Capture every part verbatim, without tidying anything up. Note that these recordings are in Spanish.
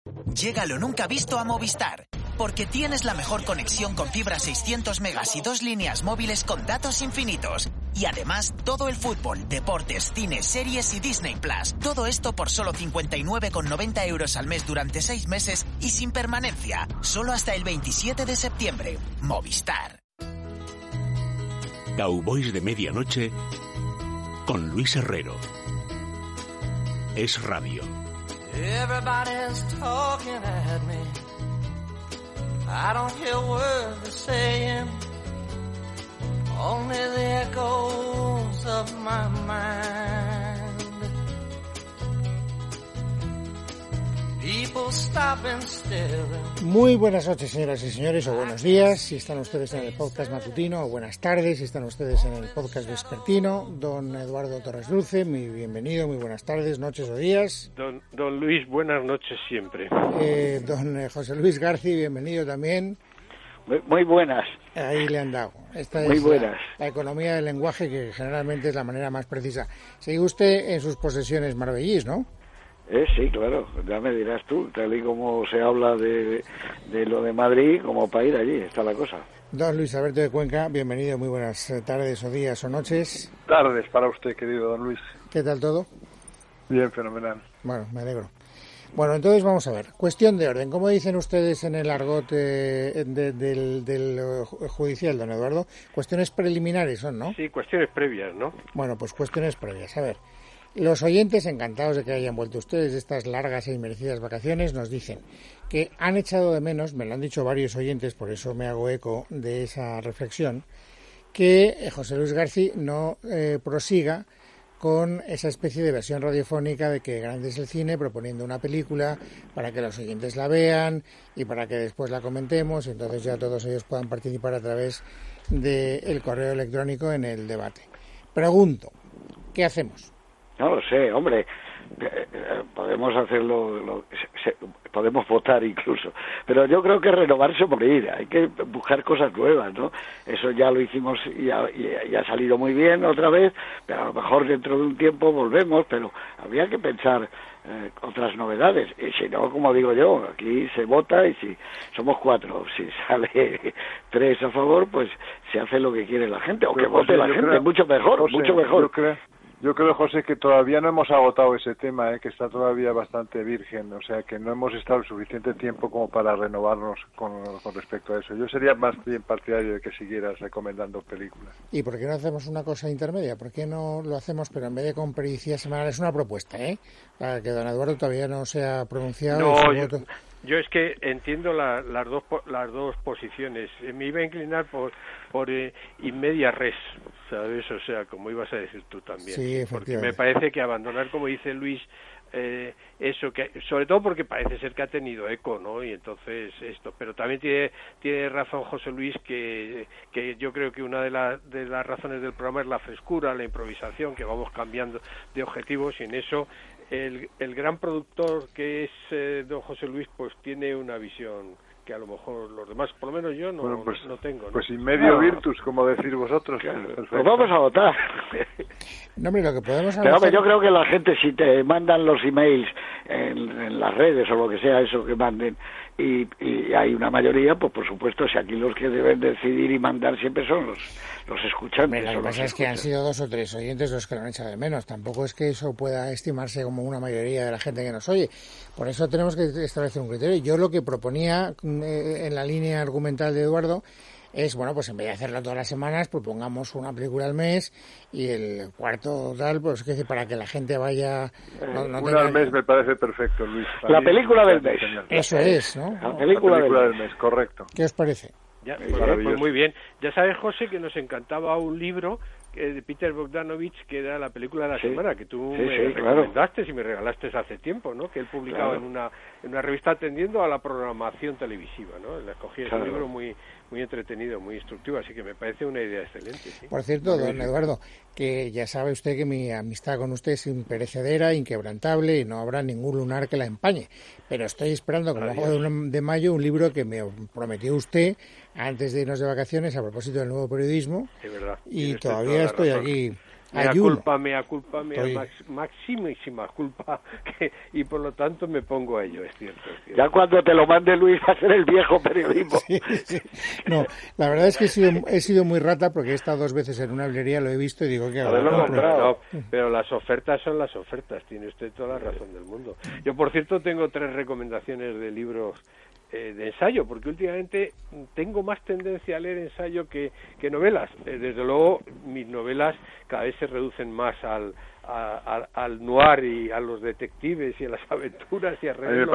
Llega lo nunca visto a Movistar, porque tienes la mejor conexión con fibra seiscientos megas y dos líneas móviles con datos infinitos. Y además, todo el fútbol, deportes, cine, series y Disney Plus. Todo esto por solo cincuenta y nueve con noventa euros al mes durante seis meses y sin permanencia. Solo hasta el veintisiete de septiembre. Movistar. Cowboys de Medianoche con Luis Herrero. Es Radio. Everybody's talking at me. I don't hear words they're saying. Only the echoes of my mind. People stopping still. Muy buenas noches, señoras y señores, o buenos días si están ustedes en el podcast matutino, o buenas tardes si están ustedes en el podcast vespertino. Don Eduardo Torres Dulce, muy bienvenido, muy buenas tardes, noches o días. Don, don Luis, buenas noches siempre. Eh, don eh, José Luis García, bienvenido también. Muy, muy buenas. Ahí le han dado. Esta muy es buenas. La, la economía del lenguaje, que generalmente es la manera más precisa. Sigue usted en sus posesiones marbellís, ¿no? Eh, sí, claro, ya me dirás tú, tal y como se habla de, de lo de Madrid, como para ir allí, está la cosa. Don Luis Alberto de Cuenca, bienvenido, muy buenas tardes o días o noches. Tardes para usted, querido don Luis. ¿Qué tal todo? Bien, fenomenal. Bueno, me alegro. Bueno, entonces vamos a ver, cuestión de orden, ¿cómo dicen ustedes en el argot eh, de, del, del judicial, don Eduardo? Cuestiones preliminares son, ¿no? Sí, cuestiones previas, ¿no? Bueno, pues cuestiones previas, a ver. Los oyentes, encantados de que hayan vuelto ustedes de estas largas e inmerecidas vacaciones, nos dicen que han echado de menos, me lo han dicho varios oyentes, por eso me hago eco de esa reflexión, que José Luis García no eh, prosiga con esa especie de versión radiofónica de que grande es el cine, proponiendo una película para que los oyentes la vean y para que después la comentemos, y entonces ya todos ellos puedan participar a través del correo electrónico en el debate. Pregunto, ¿qué hacemos? No lo sé, hombre, eh, eh, podemos hacerlo, lo, se, podemos votar incluso, pero yo creo que renovarse o morir, hay que buscar cosas nuevas, ¿no? Eso ya lo hicimos y ha, y ha salido muy bien otra vez, pero a lo mejor dentro de un tiempo volvemos, pero habría que pensar eh, otras novedades, y si no, como digo yo, aquí se vota y si somos cuatro, si sale tres a favor, pues se hace lo que quiere la gente, o que pero, vote José, la gente, creo, mucho mejor, José, mucho mejor. Yo creo, Yo creo, José, que todavía no hemos agotado ese tema, ¿eh? Que está todavía bastante virgen, o sea, que no hemos estado el suficiente tiempo como para renovarnos con, con respecto a eso. Yo sería más bien partidario de que siguieras recomendando películas. ¿Y por qué no hacemos una cosa intermedia? ¿Por qué no lo hacemos, pero en vez de con pericia semanal? Es una propuesta, ¿eh? Para que don Eduardo todavía no se ha pronunciado. No, yo, voto... yo es que entiendo la, las dos las dos posiciones. Me iba a inclinar por por eh, in media res, ¿sabes? O sea, como ibas a decir tú también. Sí, porque me parece que abandonar, como dice Luis, eh, eso que, sobre todo porque parece ser que ha tenido eco, ¿no? Y entonces esto, pero también tiene tiene razón José Luis, que que yo creo que una de las de las razones del programa es la frescura, la improvisación, que vamos cambiando de objetivos, y en eso el el gran productor que es eh, don José Luis, pues tiene una visión que a lo mejor los demás, por lo menos yo no, bueno, pues, no tengo, ¿no? Pues in medio no. virtus, como decís vosotros. Claro, pues vamos a votar. No, hombre, lo que podemos Pero hombre, yo creo que la gente, si te mandan los emails en, en las redes o lo que sea, eso que manden, y, y hay una mayoría, pues por supuesto, si aquí los que deben decidir y mandar siempre son los, los escuchantes. Lo que pasa es que han sido dos o tres oyentes los que lo han echado de menos. Tampoco es que eso pueda estimarse como una mayoría de la gente que nos oye. Por eso tenemos que establecer un criterio. Yo lo que proponía eh, en la línea argumental de Eduardo es, bueno, pues en vez de hacerlo todas las semanas, propongamos una película al mes y el cuarto tal, pues que para que la gente vaya... No, no una tenga... al mes me parece perfecto, Luis. La mí, película del mes. Eso es, ¿no? La película, la película del, del mes, correcto. ¿Qué os parece? Ya, pues, pues muy bien. Ya sabes, José, que nos encantaba un libro de Peter Bogdanovich, que era la película de la sí, semana, que tú sí, me sí, recomendaste claro. y me regalaste hace tiempo, ¿no? Que él publicaba claro. en una en una revista atendiendo a la programación televisiva, ¿no? Le escogí claro. ese libro muy muy entretenido, muy instructivo, así que me parece una idea excelente. ¿sí? Por cierto, don Eduardo, que ya sabe usted que mi amistad con usted es imperecedera, inquebrantable, y no habrá ningún lunar que la empañe. Pero estoy esperando, como hago de mayo, un libro que me prometió usted antes de irnos de vacaciones a propósito del nuevo periodismo, es verdad. y todavía estoy aquí Mea Ayuno. culpa, mea culpa, mea Estoy... max, maximísima culpa, que, y por lo tanto me pongo a ello, es cierto, es cierto. Ya cuando te lo mande Luis va a ser el viejo periodismo. Sí, sí. No, la verdad es que he sido, he sido muy rata porque he estado dos veces en una librería, lo he visto y digo que... A ver, lo No, comprado. no, pero las ofertas son las ofertas, tiene usted toda la razón del mundo. Yo, por cierto, tengo tres recomendaciones de libros eh, de ensayo, porque últimamente tengo más tendencia a leer ensayo que, que novelas. Eh, desde luego, mis novelas cada vez se reducen más al, a, a, al noir y a los detectives y a las aventuras y a,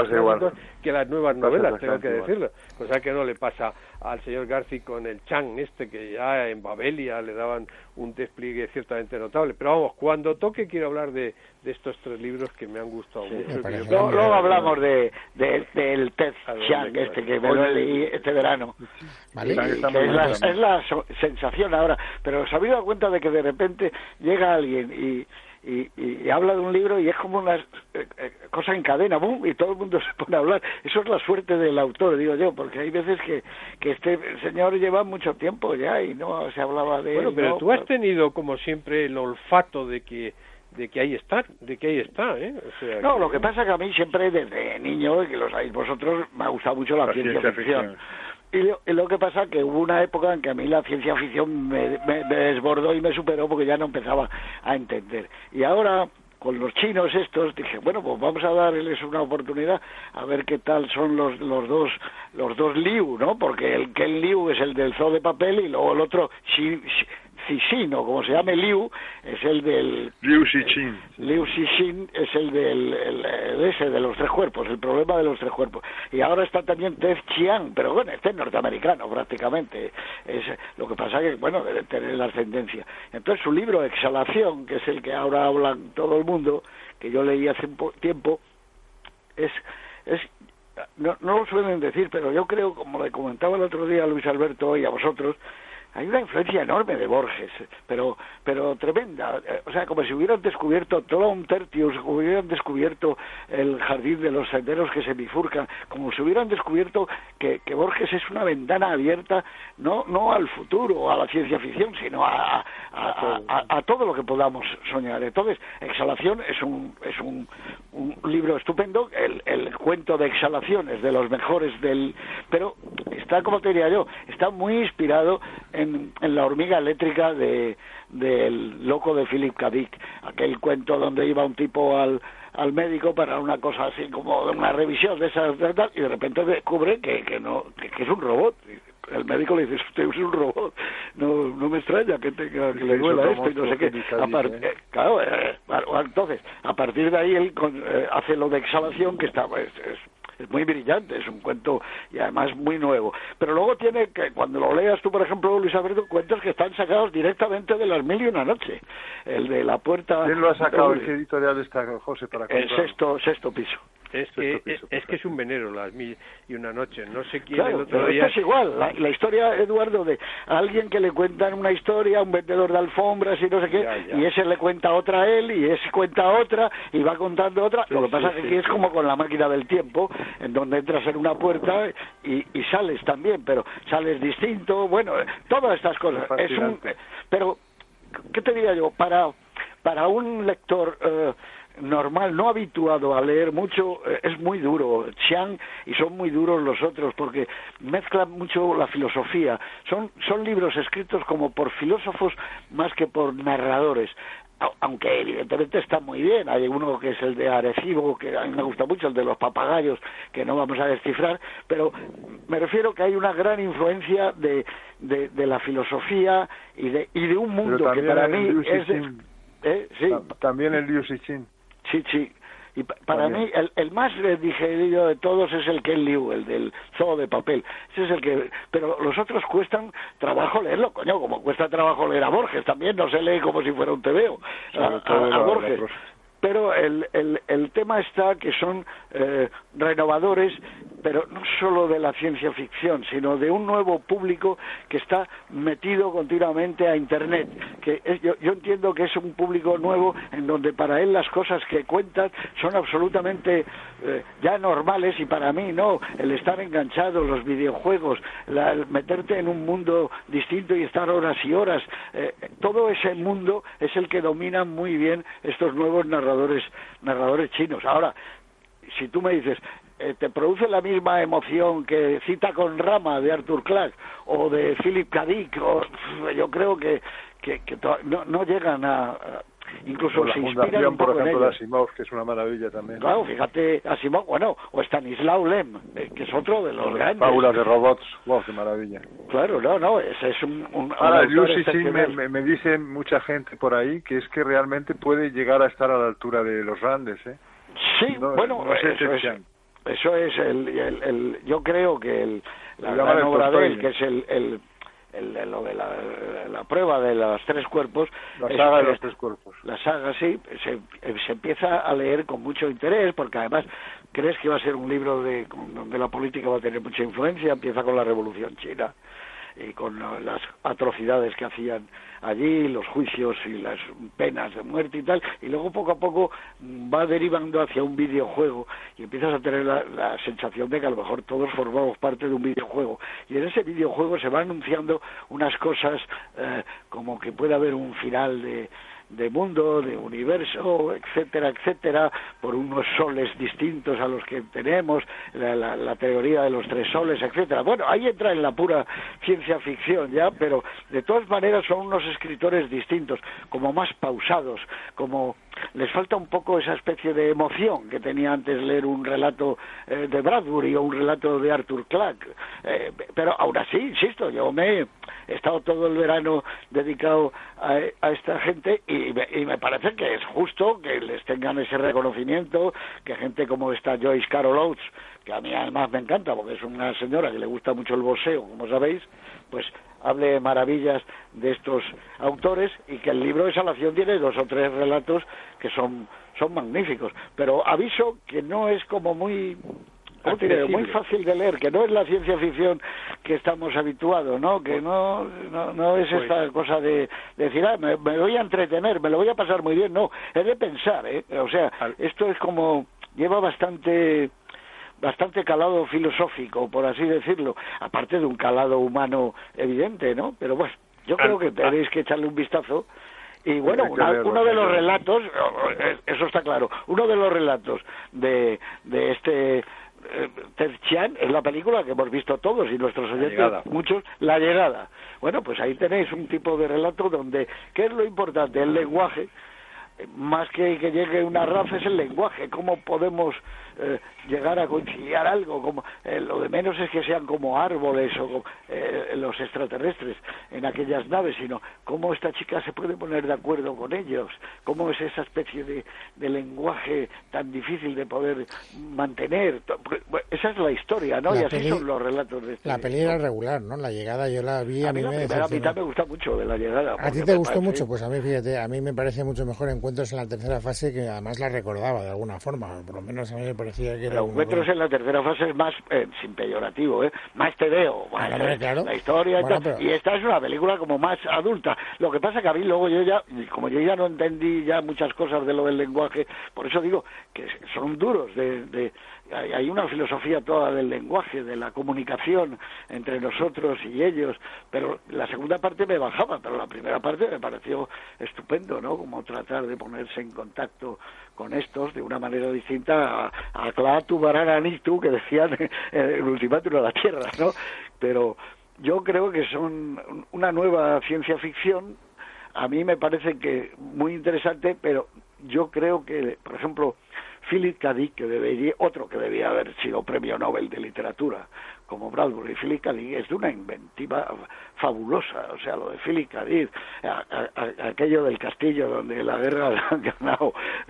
a que las nuevas novelas, tengo que igual. decirlo. Cosa que no le pasa al señor Garci con el Chang este, que ya en Babelia le daban un despliegue ciertamente notable. Pero vamos, cuando toque quiero hablar de, de estos tres libros que me han gustado Sí, mucho. luego, luego hablamos de, de del Ted Chiang este que me lo leí este verano. Vale. Y, que es, la, es la so- sensación ahora, pero se habéis dado cuenta de que de repente llega alguien y Y, y, y habla de un libro y es como una eh, eh, cosa en cadena, boom, y todo el mundo se pone a hablar. Eso es la suerte del autor, digo yo, porque hay veces que, que este señor lleva mucho tiempo ya y no se hablaba de bueno, él. pero no, tú has tenido, como siempre, el olfato de que de que ahí está, de que ahí está, ¿eh? O sea, no, que... lo que pasa es que a mí siempre desde niño, y que lo sabéis vosotros, me ha gustado mucho la, la ciencia, ciencia ficción. ficción. Y lo, y lo que pasa es que hubo una época en que a mí la ciencia ficción me, me, me desbordó y me superó porque ya no empezaba a entender. Y ahora, con los chinos estos, dije, bueno, pues vamos a darles una oportunidad a ver qué tal son los los dos los dos Liu, ¿no? Porque el Ken Liu es el del zoo de papel y luego el otro Xi, Xi, Cixin, o como se llame Liu, es el del... Liu Cixin. Liu Cixin es el del el, el ese de los tres cuerpos, el problema de los tres cuerpos. Y ahora está también Ted Chiang, pero bueno, este es norteamericano prácticamente. Es, lo que pasa que, bueno, debe tener la ascendencia. Entonces su libro Exhalación, que es el que ahora hablan todo el mundo, que yo leí hace un tiempo, es... es no, no lo suelen decir, pero yo creo, como le comentaba el otro día a Luis Alberto y a vosotros, hay una influencia enorme de Borges, pero pero tremenda. O sea, como si hubieran descubierto Tolón Tertius, como si hubieran descubierto el jardín de los senderos que se bifurcan, como si hubieran descubierto que, que Borges es una ventana abierta no no al futuro, a la ciencia ficción, sino a, a, a, a, a todo lo que podamos soñar. Entonces, Exhalación es un es un, un libro estupendo, el, el cuento de Exhalación es de los mejores del... Pero está, como te diría yo, está muy inspirado en En, en La hormiga eléctrica de del loco de Philip K. Dick, aquel cuento donde iba un tipo al al médico para una cosa así como una revisión de esas de tal, y de repente descubre que que no que, que es un robot. El médico le dice, usted es un robot, no no me extraña que tenga que le duela esto y no sé qué. Apart, eh, claro, eh, entonces a partir de ahí él con, eh, hace lo de Exhalación, que está pues, es, es muy brillante, es un cuento y además muy nuevo. Pero luego tiene que, cuando lo leas tú, por ejemplo, Luis Alberto, cuentos que están sacados directamente de Las Mil y una noche. El de La puerta... ¿Quién lo ha sacado? ¿El qué editorial está, José, para El sexto, sexto piso. Es que, piso, es, es que es un venero Las Mil y una noche. No sé quién claro, el otro pero día... esto es igual. La, la historia, Eduardo, de alguien que le cuentan una historia, un vendedor de alfombras y no sé qué, ya, ya. y ese le cuenta otra a él, y ese cuenta otra, y va contando otra. Sí, Lo que pasa sí, es que sí, aquí sí. es como con La máquina del tiempo, en donde entras en una puerta y, y sales también, pero sales distinto. Bueno, todas estas cosas. Es un, pero, ¿qué te diría yo? Para, para un lector... Eh, normal, no habituado a leer mucho, eh, es muy duro. Chiang, y son muy duros los otros porque mezclan mucho la filosofía. Son son libros escritos como por filósofos más que por narradores, aunque evidentemente está muy bien. Hay uno que es el de Arecibo, que a mí me gusta mucho, el de los papagayos, que no vamos a descifrar, pero me refiero que hay una gran influencia de de, de la filosofía y de y de un mundo que para mí es de, ¿eh? Sí. También el Liu Cixin. Sí, sí. Y pa para También. mí, el, el más digerido de todos es el Ken Liu, el del zoo de papel. Ese es el que... Pero los otros cuestan trabajo leerlo, coño, como cuesta trabajo leer a Borges. También no se lee como si fuera un tebeo a, a, a Borges. Pero el, el, el tema está que son eh, renovadores, pero no solo de la ciencia ficción, sino de un nuevo público que está metido continuamente a Internet, que es, yo, yo entiendo que es un público nuevo en donde para él las cosas que cuentan son absolutamente eh, ya normales, y para mí no, el estar enganchado, los videojuegos, la, el meterte en un mundo distinto y estar horas y horas, eh, todo ese mundo es el que dominan muy bien estos nuevos narradores narradores chinos. Ahora, si tú me dices, eh, ¿te produce la misma emoción que Cita con Rama de Arthur Clarke o de Philip K. Dick? O, yo creo que, que, que to- no, no llegan a... a incluso la se inspiran fundación, un poco por ejemplo, en de ellos. Asimov, que es una maravilla también. Claro, fíjate, Asimov, bueno, o Stanislaw Lem, eh, que es otro de los grandes. Fábulas de robots, wow, qué maravilla. Claro, no, no, ese es un... un Ahora, un yo autor sí, sí, me, excepcional. me, me dice mucha gente por ahí que es que realmente puede llegar a estar a la altura de los grandes, ¿eh? Sí, No, bueno, no sé eso, si es, eso es el, el, el... Yo creo que el, la Lo llaman gran el obra de él, Tolstoy. que es el... el el, el- lo de la, la prueba de los tres cuerpos, La es- saga de eh, los tres cuerpos. la saga, sí, se, se empieza a leer con mucho interés, porque además crees que va a ser un libro de con- donde la política va a tener mucha influencia. Empieza con la Revolución China y con uh, las atrocidades que hacían allí, los juicios y las penas de muerte y tal, y luego poco a poco mm, va derivando hacia un videojuego y empiezas a tener la, la sensación de que a lo mejor todos formamos parte de un videojuego, y en ese videojuego se van anunciando unas cosas eh, como que puede haber un final de de mundo, de universo, etcétera, etcétera, por unos soles distintos a los que tenemos, la, la, la teoría de los tres soles, etcétera. Bueno, ahí entra en la pura ciencia ficción ya, pero de todas maneras son unos escritores distintos, como más pausados, como les falta un poco esa especie de emoción que tenía antes leer un relato eh, de Bradbury o un relato de Arthur Clarke. Eh, pero aún así, insisto, yo me he estado todo el verano dedicado a, a esta gente y me, y me parece que es justo que les tengan ese reconocimiento, que gente como esta Joyce Carol Oates, que a mí además me encanta porque es una señora que le gusta mucho el boxeo, como sabéis, pues hable maravillas de estos autores, y que el libro de Salación tiene dos o tres relatos que son son magníficos, pero aviso que no es como muy ¿cómo te diré? Muy fácil de leer, que no es la ciencia ficción que estamos habituados, ¿no? Que no no, no es esta cosa de, de decir, ah, me, me voy a entretener, me lo voy a pasar muy bien, no, es de pensar, ¿eh? O sea, esto es como, lleva bastante bastante calado filosófico, por así decirlo, aparte de un calado humano evidente, ¿no? Pero bueno, yo creo que tenéis que echarle un vistazo. Y bueno, una, uno de los relatos, eso está claro, uno de los relatos de, de este eh, Ted Chiang es la película que hemos visto todos y nuestros oyentes, muchos, La Llegada. Bueno, pues ahí tenéis un tipo de relato donde, ¿qué es lo importante? El lenguaje. Más que que llegue una raza es el lenguaje, cómo podemos eh, llegar a conciliar algo, como eh, lo de menos es que sean como árboles o como, eh, los extraterrestres en aquellas naves, sino cómo esta chica se puede poner de acuerdo con ellos, cómo es esa especie de, de lenguaje tan difícil de poder mantener. Esa es la historia, ¿no? La y así peli, son los relatos de este La peli era regular, ¿no? La Llegada yo la vi, a, a mí, mí la me primera decepcionó. mitad me gusta mucho de La Llegada. ¿A ti te gustó parece... mucho? Pues a mí, fíjate, a mí me parece mucho mejor Encuentros en la tercera fase, que además la recordaba de alguna forma, por lo menos a mí me parecía que era... Pero Encuentros en la tercera fase es más, eh, sin peyorativo, ¿eh? Más te veo, ah, claro, claro. la historia bueno, y tal, pero... y esta es una película como más adulta. Lo que pasa que a mí luego yo ya, como yo ya no entendí ya muchas cosas de lo del lenguaje, por eso digo que son duros de... de hay una filosofía toda del lenguaje, de la comunicación entre nosotros y ellos, pero la segunda parte me bajaba, pero la primera parte me pareció estupendo, ¿no? Como tratar de ponerse en contacto con estos de una manera distinta a, a Clatu Barananitu, que decían en el ultimátum de la Tierra, ¿no? Pero yo creo que son una nueva ciencia ficción. A mí me parece que muy interesante, pero yo creo que, por ejemplo, Philip K. Dick, que debería, otro que debía haber sido premio Nobel de literatura, como Bradbury, Philip K. Dick es de una inventiva fabulosa. O sea, lo de Philip K. Dick, a, a, a, aquello del castillo donde la guerra la han ganado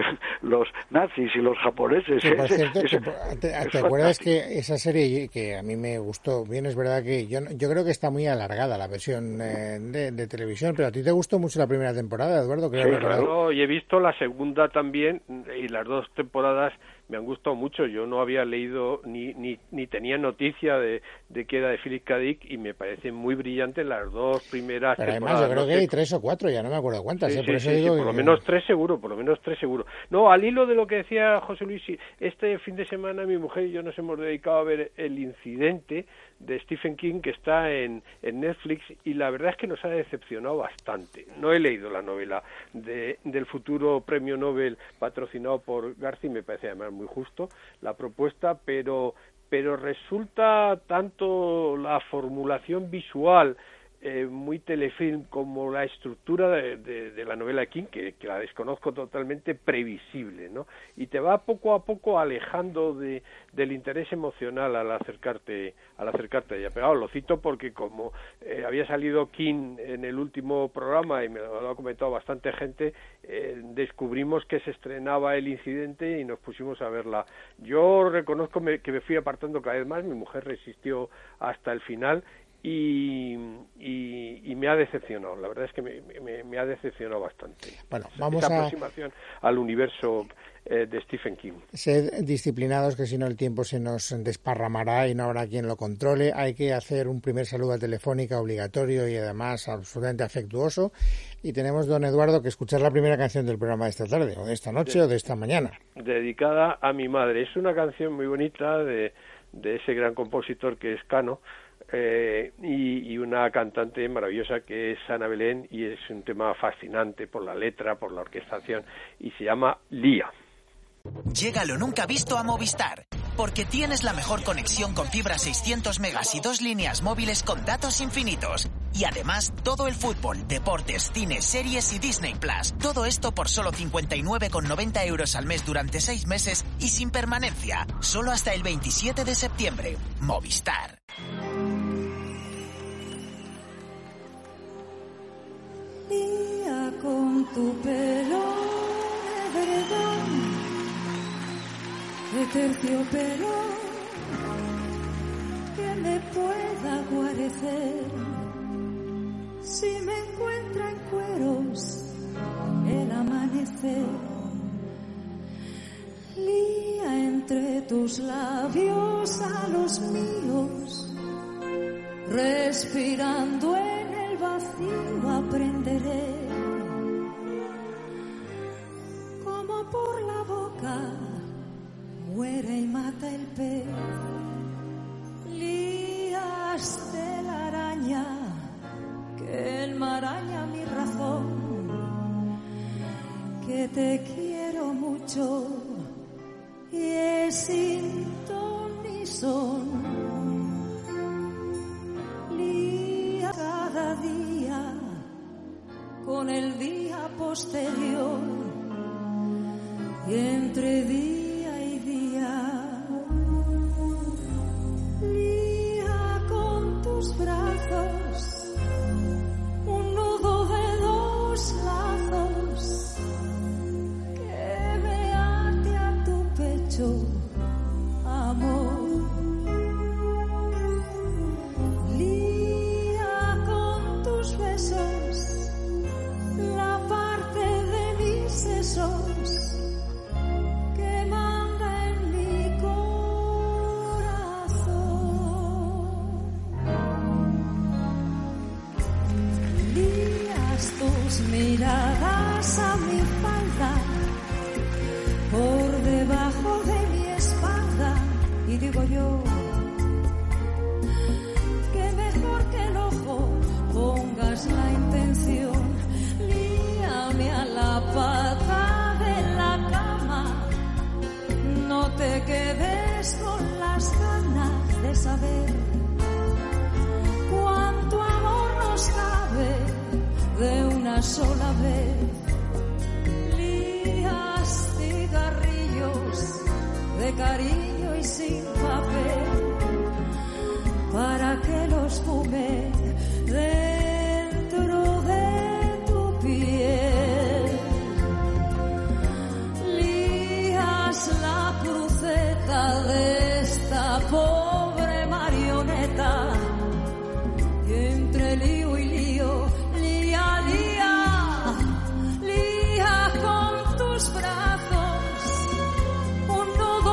los nazis y los japoneses. Sí, por cierto, es, que, ¿te, es ¿te acuerdas que esa serie que a mí me gustó? Bien, es verdad que yo, yo creo que está muy alargada la versión eh, de, de televisión, pero a ti te gustó mucho la primera temporada, Eduardo. Sí, claro, y he visto la segunda también, y las dos temporadas me han gustado mucho. Yo no había leído ni ni, ni tenía noticia de, de que era de Philip K. Dick y me parecen muy brillantes las dos primeras Pero temporadas. además yo creo no que sé. hay tres o cuatro, ya no me acuerdo cuántas, Sí, ¿eh? sí, por eso sí, digo sí, por lo que- menos tres seguro, por lo menos tres seguro. No, al hilo de lo que decía José Luis, sí, este fin de semana mi mujer y yo nos hemos dedicado a ver El Incidente de Stephen King, que está en, en Netflix, y la verdad es que nos ha decepcionado bastante. No he leído la novela de, del futuro premio Nobel patrocinado por Garci, me parece además muy justo la propuesta, pero pero resulta tanto la formulación visual eh, muy telefilm como la estructura de, de, de la novela de King, que, que la desconozco totalmente, previsible, ¿no? Y te va poco a poco alejando de, del interés emocional al acercarte al acercarte a ella. Pero lo cito porque como eh, había salido King en el último programa y me lo ha comentado bastante gente, eh, descubrimos que se estrenaba El Incidente y nos pusimos a verla. Yo reconozco me, que me fui apartando cada vez más, mi mujer resistió hasta el final. Y, y, y me ha decepcionado, la verdad es que me, me, me ha decepcionado bastante. Bueno, vamos Esa a aproximación al universo eh, de Stephen King. ser disciplinados, que si no el tiempo se nos desparramará y no habrá quien lo controle. Hay que hacer un primer saludo a Telefónica obligatorio y además absolutamente afectuoso. Y tenemos, don Eduardo, que escuchar la primera canción del programa de esta tarde, o de esta noche, de, o de esta mañana. Dedicada a mi madre. Es una canción muy bonita de, de ese gran compositor que es Cano. Eh, y, y una cantante maravillosa que es Ana Belén, y es un tema fascinante por la letra, por la orquestación, y se llama Lía. Llega lo nunca visto a Movistar, porque tienes la mejor conexión con fibra seiscientos megas y dos líneas móviles con datos infinitos. Y además, todo el fútbol, deportes, cine, series y Disney Plus. Todo esto por solo cincuenta y nueve con noventa euros al mes durante seis meses y sin permanencia. Solo hasta el veintisiete de septiembre. Movistar. Día con tu pelo de verdad, de terciopelo, que me pueda guarecer. Si me encuentra en cueros el amanecer, lía entre tus labios a los míos, respirando en el vacío aprenderé como por la boca muere y mata el pez. Lías de la araña que enmaraña mi razón, que te quiero mucho y es sin ton ni son. Lía cada día con el día posterior y entre día y día. Lía con tus brazos un nudo de dos lazos que me ate a tu pecho, amor. Lía con tus besos la parte de mis sesos que manda en mi corazón. Lías tus miradas a mi falda, por debajo de mi espalda, y digo yo que mejor que el ojo pongas la intención. Líame a la pata de la cama, no te quedes con las ganas de saber cuánto amor nos cabe de una sola vez. Lías cigarrillos de cariño y sin papel para que los fume dentro de tu piel. Lías la cruceta de esta pobre marioneta y entre lío y lío, lía, lía, lía con tus brazos un nudo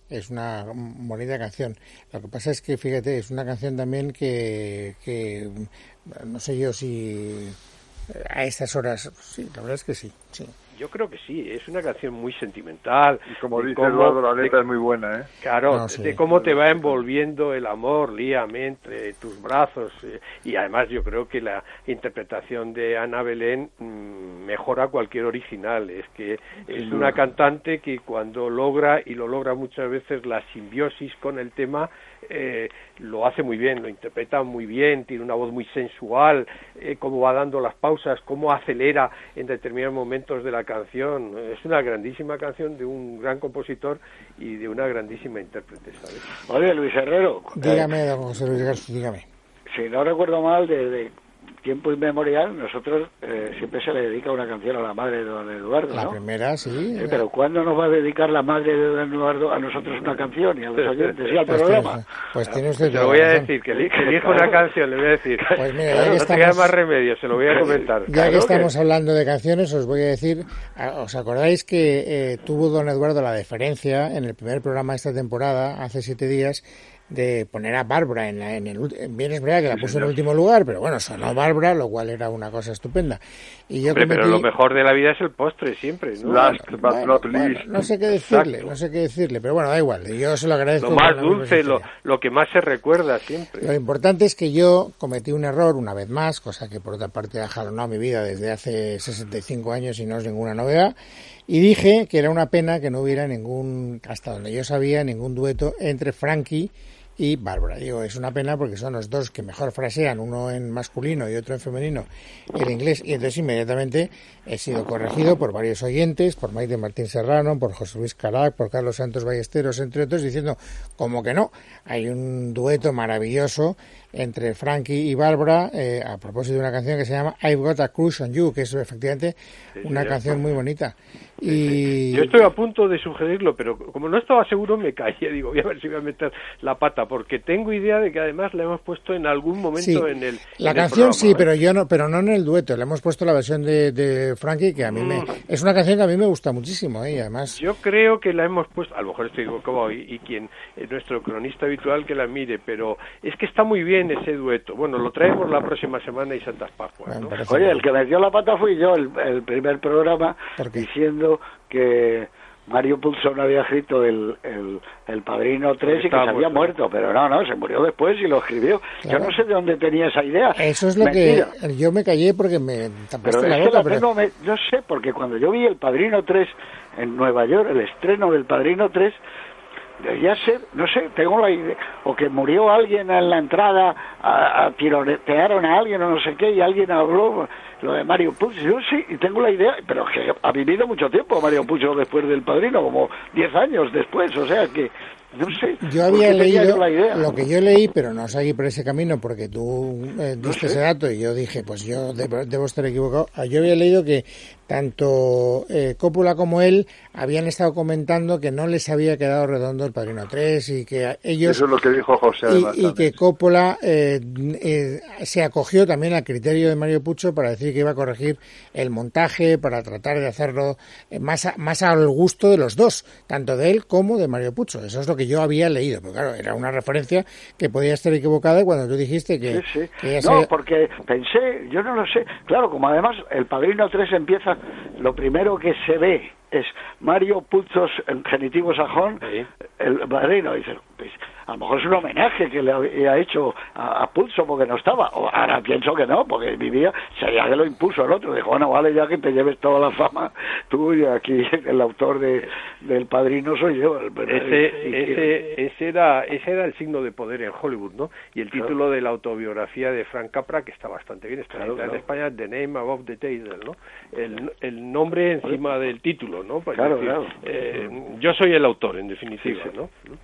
es una bonita canción. Lo que pasa es que, fíjate, es una canción también que, que no sé yo si a estas horas, sí, la verdad es que sí, sí. Yo creo que sí, es una canción muy sentimental. Y como dice Eduardo, la letra es muy buena, ¿eh? Claro, no, sí. de cómo te va envolviendo el amor, Liam, entre tus brazos. Eh, y además yo creo que la interpretación de Ana Belén mmm, mejora cualquier original. Es que es una cantante que cuando logra, y lo logra muchas veces, la simbiosis con el tema, eh, lo hace muy bien, lo interpreta muy bien, tiene una voz muy sensual, eh, cómo va dando las pausas, cómo acelera en determinados momentos de la canción. Es una grandísima canción de un gran compositor y de una grandísima intérprete, ¿sabes? Oye, Luis Herrero. Dígame, don José Luis García, dígame. Si no recuerdo mal, desde tiempo inmemorial, nosotros eh, siempre se le dedica una canción a la madre de don Eduardo, ¿no? La primera, sí. Eh, pero ¿cuándo nos va a dedicar la madre de don Eduardo a nosotros una canción y a los oyentes y al pues programa? Tiene, pues tiene usted Se lo voy a decir, que elija una canción, le voy a decir. Pues mira, ya claro, que no estamos, te queda más remedio, se lo voy a comentar. Ya claro que estamos que... hablando de canciones, os voy a decir, ¿os acordáis que eh, tuvo don Eduardo la deferencia en el primer programa de esta temporada, hace siete días, de poner a Bárbara en, la, en el bien es verdad que la puso en el último lugar, pero bueno, sonó Bárbara, lo cual era una cosa estupenda. Y yo Hombre, cometí... pero lo mejor de la vida es el postre siempre, ¿no? Last but bueno, not bueno, least. no sé qué decirle, Exacto. no sé qué decirle, pero bueno, da igual, yo se lo agradezco. Lo más dulce, lo, lo que más se recuerda siempre. Lo importante es que yo cometí un error una vez más, cosa que por otra parte ha jalonado mi vida desde hace sesenta y cinco años y no es ninguna novedad, y dije que era una pena que no hubiera ningún, hasta donde yo sabía, ningún dueto entre Frankie y Bárbara. Digo, es una pena porque son los dos que mejor frasean, uno en masculino y otro en femenino, el inglés, y entonces inmediatamente he sido corregido por varios oyentes, por Maite Martín Serrano, por José Luis Carac, por Carlos Santos Ballesteros, entre otros, diciendo, como que no, hay un dueto maravilloso entre Frankie y Bárbara, eh, a propósito de una canción que se llama I've Got a Crush on You, que es efectivamente sí, una sí, canción sí. muy bonita. Sí, y sí. Yo estoy a punto de sugerirlo, pero como no estaba seguro me callé, digo, voy a ver si voy a meter la pata, porque tengo idea de que además la hemos puesto en algún momento sí, en el la en canción el programa, sí, ¿eh? pero yo no, pero no en el dueto, le hemos puesto la versión de, de Frankie, que a mí me, es una canción que a mí me gusta muchísimo, ¿eh? Y además yo creo que la hemos puesto, a lo mejor estoy equivocado y, y quien es nuestro cronista habitual que la mire, pero es que está muy bien ese dueto. Bueno, lo traemos la próxima semana y Santas Pascuas, ¿no? Bueno, Oye, el que me dio la pata fui yo, el, el primer programa, diciendo que Mario Puzo no había escrito el, el, el Padrino tres y que se había muerto, pero no, no, se murió después y lo escribió. Claro. Yo no sé de dónde tenía esa idea. Eso es lo Mentira. que yo me callé porque me tapaste Pero la es boca. que la Pero... tengo, me, yo sé, porque cuando yo vi el Padrino tres en Nueva York, el estreno del Padrino tres, debía ser, no sé, tengo la idea, o que murió alguien en la entrada, a, a tirotearon a alguien o no sé qué, y alguien habló lo de Mario Puzo. Yo sí, y tengo la idea, pero que ha vivido mucho tiempo Mario Puzo después del Padrino, como diez años después, o sea que, no sé. Yo había leído yo la idea. lo que yo leí, pero no seguí por ese camino porque tú eh, diste no sé. ese dato y yo dije, pues yo debo, debo estar equivocado. Yo había leído que tanto eh, Coppola como él habían estado comentando que no les había quedado redondo el Padrino tres y que ellos... Eso es lo que dijo José, además. Y, y que Coppola eh, eh, se acogió también al criterio de Mario Puzo para decir que iba a corregir el montaje, para tratar de hacerlo más, a, más al gusto de los dos, tanto de él como de Mario Puzo. Eso es lo que yo había leído, pero claro, era una referencia que podía estar equivocada cuando tú dijiste que... Sí, sí. que no, se... porque pensé, yo no lo sé, claro, como además el Padrino tres empieza, lo primero que se ve es Mario Puzo en genitivo sajón, sí. El Padrino, dice, pues, a lo mejor es un homenaje que le había hecho a, a Puzo porque no estaba, o ahora pienso que no, porque vivía, sería que lo impuso el otro, dijo, bueno, vale ya que te lleves toda la fama tú y aquí el autor de, del Padrino soy yo. El, ese, y, ese, ese, era, ese era el signo de poder en Hollywood, ¿no? Y el título claro. de la autobiografía de Frank Capra, que está bastante bien, está claro, claro. en España, The Name Above the Title, ¿no? El, el nombre encima del título, ¿no? Para claro, decir, claro. Eh, yo soy el autor, en definitiva, sí, sí. ¿no?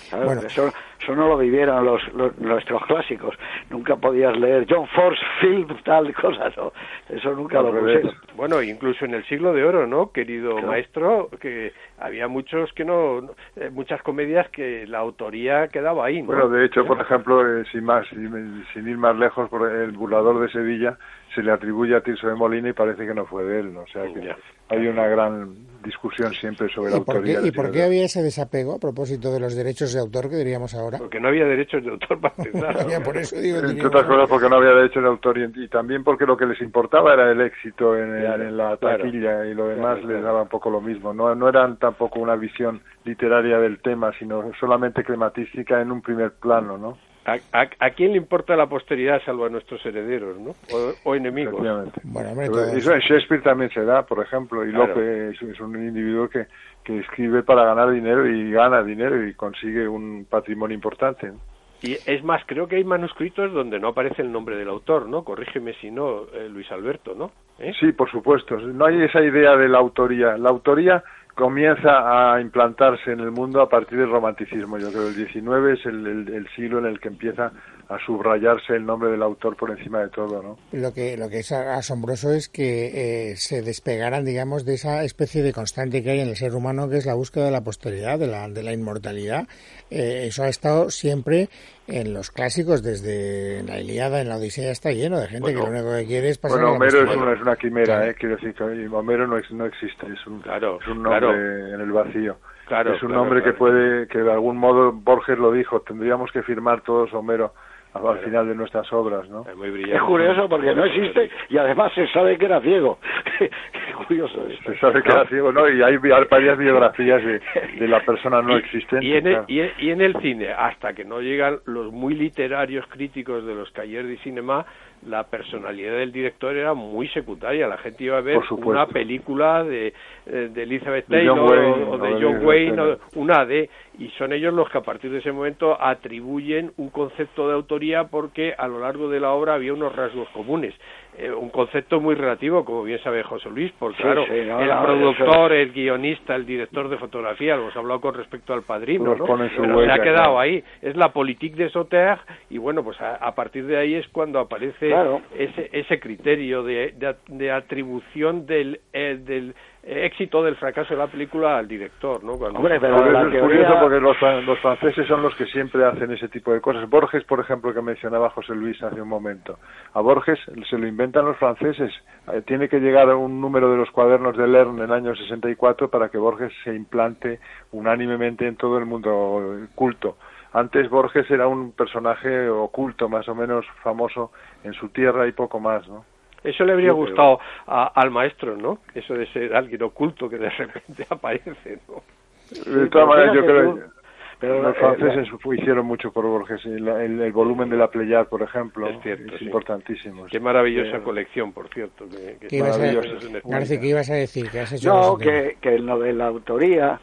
Claro, Bueno. eso, eso no lo vivieron los, los nuestros clásicos. Nunca podías leer John Force Film, tal cosa, ¿no? Eso nunca lo pusieron. Bueno, incluso en el siglo de oro, ¿no, querido Claro. maestro? Que había muchos que no, eh, muchas comedias que la autoría quedaba ahí, ¿no? Bueno, de hecho, ¿Eh? por ejemplo, eh, sin más, sin, sin ir más lejos, por el burlador de Sevilla se le atribuye a Tirso de Molina y parece que no fue de él, ¿no? O sea que Ya. hay una gran discusión siempre sobre la ¿Y por qué, autoría. y por qué había ese desapego a propósito de los derechos de autor que diríamos ahora? Porque no había derechos de autor para empezar, ¿no? Por eso digo, Entre diríamos otras ahora. cosas porque no había derecho de autor y, y también porque lo que les importaba era el éxito en, Claro, en la claro. taquilla y lo demás Claro, les claro. daba un poco lo mismo. No, no eran tampoco una visión literaria del tema, sino solamente crematística en un primer plano, ¿no? ¿A, a, a quién le importa la posteridad salvo a nuestros herederos, ¿no? O, o enemigos. Efectivamente. Bueno, hombre, Pero todo eso en Shakespeare también se da, por ejemplo, y Claro. Lope es, es un individuo que, que escribe para ganar dinero y gana dinero y consigue un patrimonio importante, ¿no? Y es más, creo que hay manuscritos donde no aparece el nombre del autor, ¿no? Corrígeme si no, eh, Luis Alberto, ¿no? ¿Eh? Sí, por supuesto. No hay esa idea de la autoría. La autoría comienza a implantarse en el mundo a partir del romanticismo. Yo creo que el diecinueve es el, el, el siglo en el que empieza a subrayarse el nombre del autor por encima de todo, ¿no? Lo que, lo que es asombroso es que eh, se despegaran, digamos, de esa especie de constante que hay en el ser humano, que es la búsqueda de la posteridad, de la, de la inmortalidad. Eh, eso ha estado siempre en los clásicos, desde la Ilíada, en la Odisea, está lleno de gente Bueno, que lo único que quiere es pasar Bueno, a la Homero es posteridad. una, es una quimera, Claro. ¿eh? Quiero decir que Homero no, ex- no existe, es un, Claro, es un nombre claro. en el vacío. Claro, es un claro, nombre claro. que puede, que de algún modo, Borges lo dijo, tendríamos que firmar todos Homero al Claro. final de nuestras obras, ¿no? Es muy brillante. Es curioso porque no existe y además se sabe que era ciego. Qué curioso esto. Se sabe que era ciego, ¿no? Y hay, hay varias biografías de, de la persona no Y- existente. Y en, el, claro. y, en, y en el cine, hasta que no llegan los muy literarios críticos de los Cahiers de Cinema, la personalidad del director era muy secundaria. La gente iba a ver Por supuesto. una película de, eh, de Elizabeth De John Taylor Wayne, o, o o de de John Elizabeth Wayne, Taylor. o una de, y son ellos los que a partir de ese momento atribuyen un concepto de autoría porque a lo largo de la obra había unos rasgos comunes. Eh, un concepto muy relativo, como bien sabe José Luis, porque Sí, claro, sí, no, el no, productor, el guionista, el director de fotografía, lo hemos hablado con respecto al Padrino, Los ¿no? pone en su Pero se huella, ha quedado claro. ahí. Es la politique de Sauterre y bueno, pues a, a partir de ahí es cuando aparece Claro. ese ese criterio de, de, de atribución del, eh, del éxito del fracaso de la película al director, ¿no? Cuando Hombre, pero Pero la eso es teoría- curioso porque los, fran- los franceses son los que siempre hacen ese tipo de cosas. Borges, por ejemplo, que mencionaba José Luis hace un momento. A Borges se lo inventan los franceses. Eh, tiene que llegar a un número de los cuadernos de Lern en el año sesenta y cuatro para que Borges se implante unánimemente en todo el mundo culto. Antes Borges era un personaje oculto, más o menos famoso en su tierra y poco más, ¿no? eso le habría Sí, pero- gustado a- al maestro, ¿no? Eso de ser alguien oculto que de repente aparece, ¿no? De todas maneras, yo fíjate creo tú, que pero, los eh, franceses fu- hicieron mucho por Borges. El, el, el volumen de la Pléiade, por ejemplo, Es cierto, es sí. importantísimo. Qué maravillosa Eh, colección, por cierto. Que, que ¿Qué ibas a, maravilloso, es en España. García, ¿qué ibas a decir? ¿Qué has hecho No, con ese tema? que, que en lo de la autoría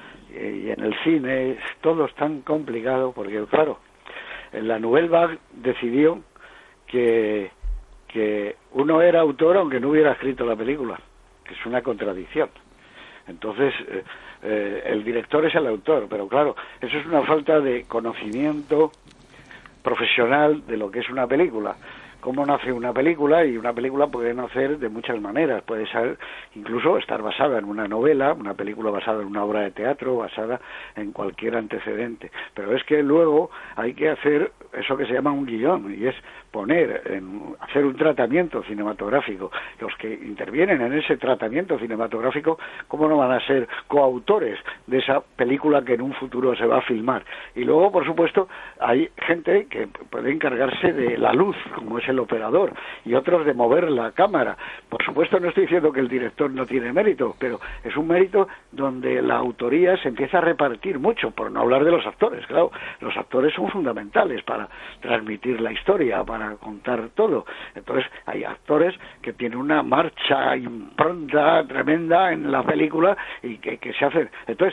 eh, y en el cine es- todo es tan complicado porque, claro, en la Nouvelle Vague decidió que, que uno era autor aunque no hubiera escrito la película, que es una contradicción. Entonces, eh, eh, el director es el autor, pero claro, eso es una falta de conocimiento profesional de lo que es una película. Cómo nace una película, y una película puede nacer de muchas maneras, puede ser incluso estar basada en una novela, una película basada en una obra de teatro, basada en cualquier antecedente, pero es que luego hay que hacer eso que se llama un guión, y es poner, en, hacer un tratamiento cinematográfico. Los que intervienen en ese tratamiento cinematográfico, ¿cómo no van a ser coautores de esa película que en un futuro se va a filmar? Y luego, por supuesto, hay gente que puede encargarse de la luz, como es el operador, y otros de mover la cámara. Por supuesto, no estoy diciendo que el director no tiene mérito, pero es un mérito donde la autoría se empieza a repartir mucho, por no hablar de los actores. Claro, los actores son fundamentales para transmitir la historia, para contar todo. Entonces, hay actores que tienen una marcha impronta tremenda en la película y que, que se hacen. Entonces,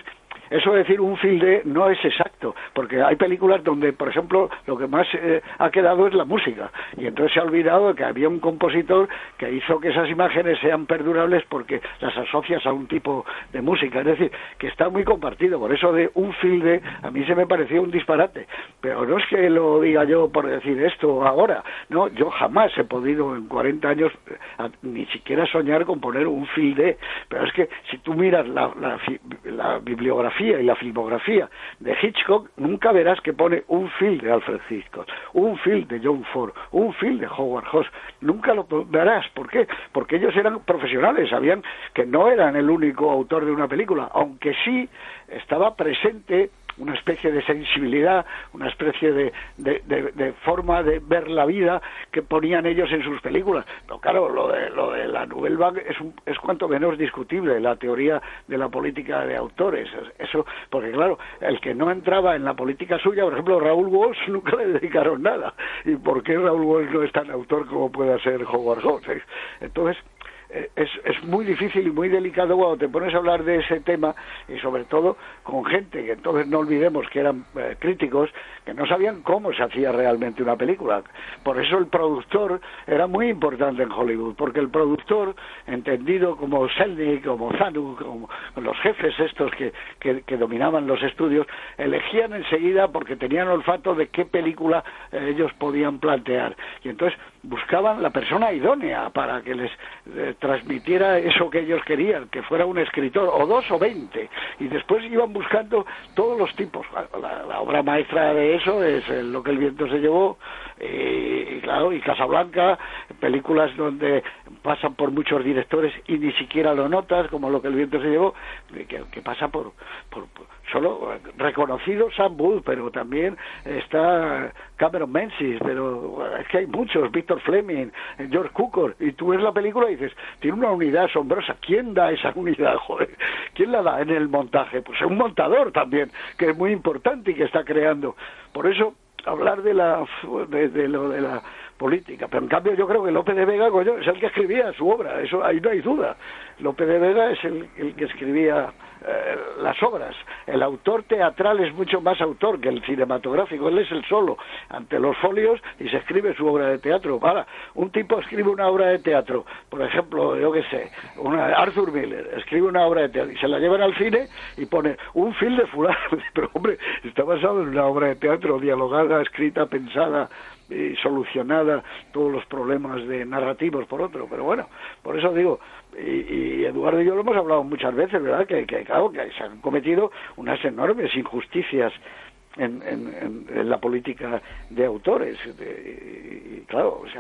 eso de decir un film de no es exacto, porque hay películas donde, por ejemplo, lo que más eh, ha quedado es la música, y entonces se ha olvidado de que había un compositor que hizo que esas imágenes sean perdurables porque las asocias a un tipo de música, es decir, que está muy compartido. Por eso de un film de, a mí se me pareció un disparate, pero no es que lo diga yo por decir esto ahora, no, yo jamás he podido en cuarenta años a, ni siquiera soñar con poner un film de, pero es que si tú miras la, la, la bibliografía y la filmografía de Hitchcock, nunca verás que pone un film de Alfred Hitchcock, un film de John Ford, un film de Howard Hawks, nunca lo verás. ¿Por qué? Porque ellos eran profesionales, sabían que no eran el único autor de una película, aunque sí estaba presente una especie de sensibilidad, una especie de, de, de, de forma de ver la vida que ponían ellos en sus películas. Pero claro, lo de, lo de la Nouvelle Vague es, un, es cuanto menos discutible, la teoría de la política de autores. Eso, porque claro, el que no entraba en la política suya, por ejemplo, Raúl Walsh, nunca le dedicaron nada. ¿Y por qué Raúl Walsh no es tan autor como pueda ser Howard Hawks? Entonces, Es, es muy difícil y muy delicado cuando te pones a hablar de ese tema, y sobre todo con gente que entonces no olvidemos que eran eh, críticos, que no sabían cómo se hacía realmente una película. Por eso el productor era muy importante en Hollywood, porque el productor, entendido como Selznick, como Zanuck, como los jefes estos que, que, que dominaban los estudios, elegían enseguida porque tenían olfato de qué película eh, ellos podían plantear, y entonces buscaban la persona idónea para que les eh, transmitiera eso que ellos querían, que fuera un escritor, o dos o veinte, y después iban buscando todos los tipos. La, la obra maestra de eso es Lo que el viento se llevó, y, y claro, y Casablanca, películas donde pasan por muchos directores y ni siquiera lo notas, como Lo que el viento se llevó, que, que pasa por, por, por solo reconocido Sam Wood, pero también está Cameron Menzies, pero es que hay muchos, Victor Fleming, George Cukor, y tú ves la película y dices, tiene una unidad asombrosa. ¿Quién da esa unidad, joder? ¿Quién la da en el montaje? Pues un montador también, que es muy importante y que está creando. Por eso, hablar de la de, de lo de la política, pero en cambio yo creo que Lope de Vega, coño, es el que escribía su obra, eso ahí no hay duda. Lope de Vega es el, el que escribía eh, las obras. El autor teatral es mucho más autor que el cinematográfico, él es el solo ante los folios y se escribe su obra de teatro. Ahora, un tipo escribe una obra de teatro, por ejemplo, yo qué sé, una, Arthur Miller escribe una obra de teatro y se la llevan al cine y pone un film de fulano, pero hombre, está basado en una obra de teatro dialogada, escrita, pensada y solucionada, todos los problemas de narrativos por otro. Pero bueno, por eso digo, y, y Eduardo y yo lo hemos hablado muchas veces, ¿verdad? Que, que claro, que se han cometido unas enormes injusticias en, en, en la política de autores, de, y, y claro, o sea,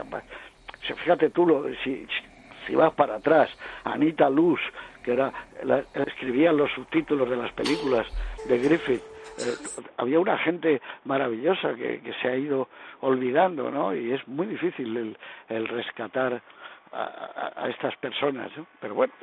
fíjate tú, lo, si, si vas para atrás, Anita Loos, que era la, escribía los subtítulos de las películas de Griffith, eh, había una gente maravillosa que, que se ha ido olvidando, ¿no? Y es muy difícil el, el rescatar a, a, a estas personas, ¿no? Pero bueno.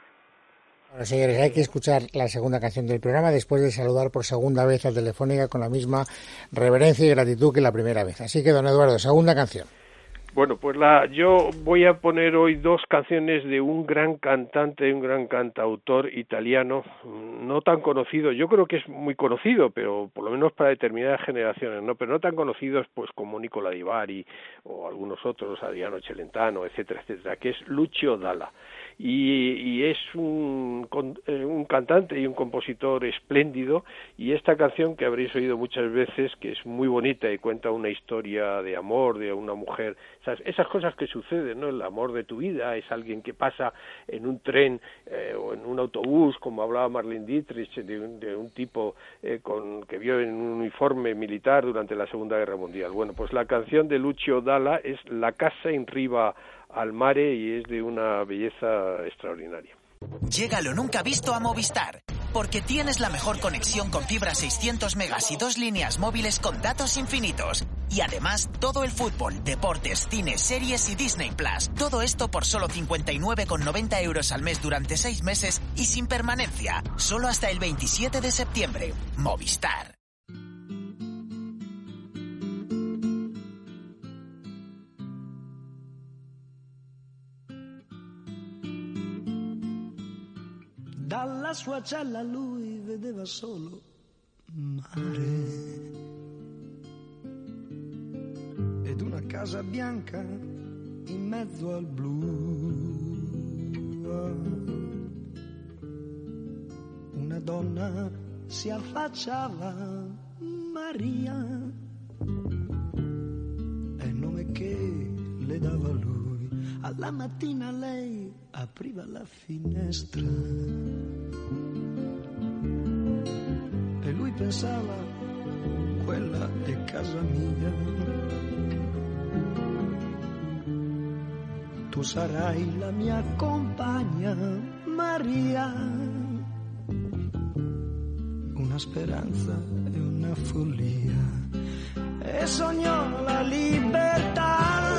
Bueno, señores, hay que escuchar la segunda canción del programa después de saludar por segunda vez a Telefónica con la misma reverencia y gratitud que la primera vez. Así que, don Eduardo, segunda canción. Bueno, pues la, yo voy a poner hoy dos canciones de un gran cantante, un gran cantautor italiano, no tan conocido, yo creo que es muy conocido, pero por lo menos para determinadas generaciones, no, pero no tan conocidos pues como Nicola Di Bari o algunos otros, Adriano Celentano, etcétera, etcétera, que es Lucio Dalla. Y, y es un, un cantante y un compositor espléndido, y esta canción que habréis oído muchas veces, que es muy bonita y cuenta una historia de amor de una mujer, esas, esas cosas que suceden, ¿no? El amor de tu vida es alguien que pasa en un tren eh, o en un autobús, como hablaba Marlene Dietrich, de un, de un tipo eh, con, que vio en un uniforme militar durante la Segunda Guerra Mundial. Bueno, pues la canción de Lucio Dalla es La casa in riva al mare y es de una belleza extraordinaria. Llega lo nunca visto a Movistar, porque tienes la mejor conexión con fibra seiscientos megas y dos líneas móviles con datos infinitos. Y además, todo el fútbol, deportes, cine, series y Disney Plus. Todo esto por solo cincuenta y nueve con noventa euros al mes durante seis meses y sin permanencia. Solo hasta el veintisiete de septiembre. Movistar. Dalla sua cella lui vedeva solo mare ed una casa bianca in mezzo al blu. Una donna si affacciava, Maria, è il nome che le dava lui. Alla mattina lei apriva la finestra e lui pensava, quella è casa mia. Tu sarai la mia compagna, Maria. Una speranza e una follia, e sognò la libertà,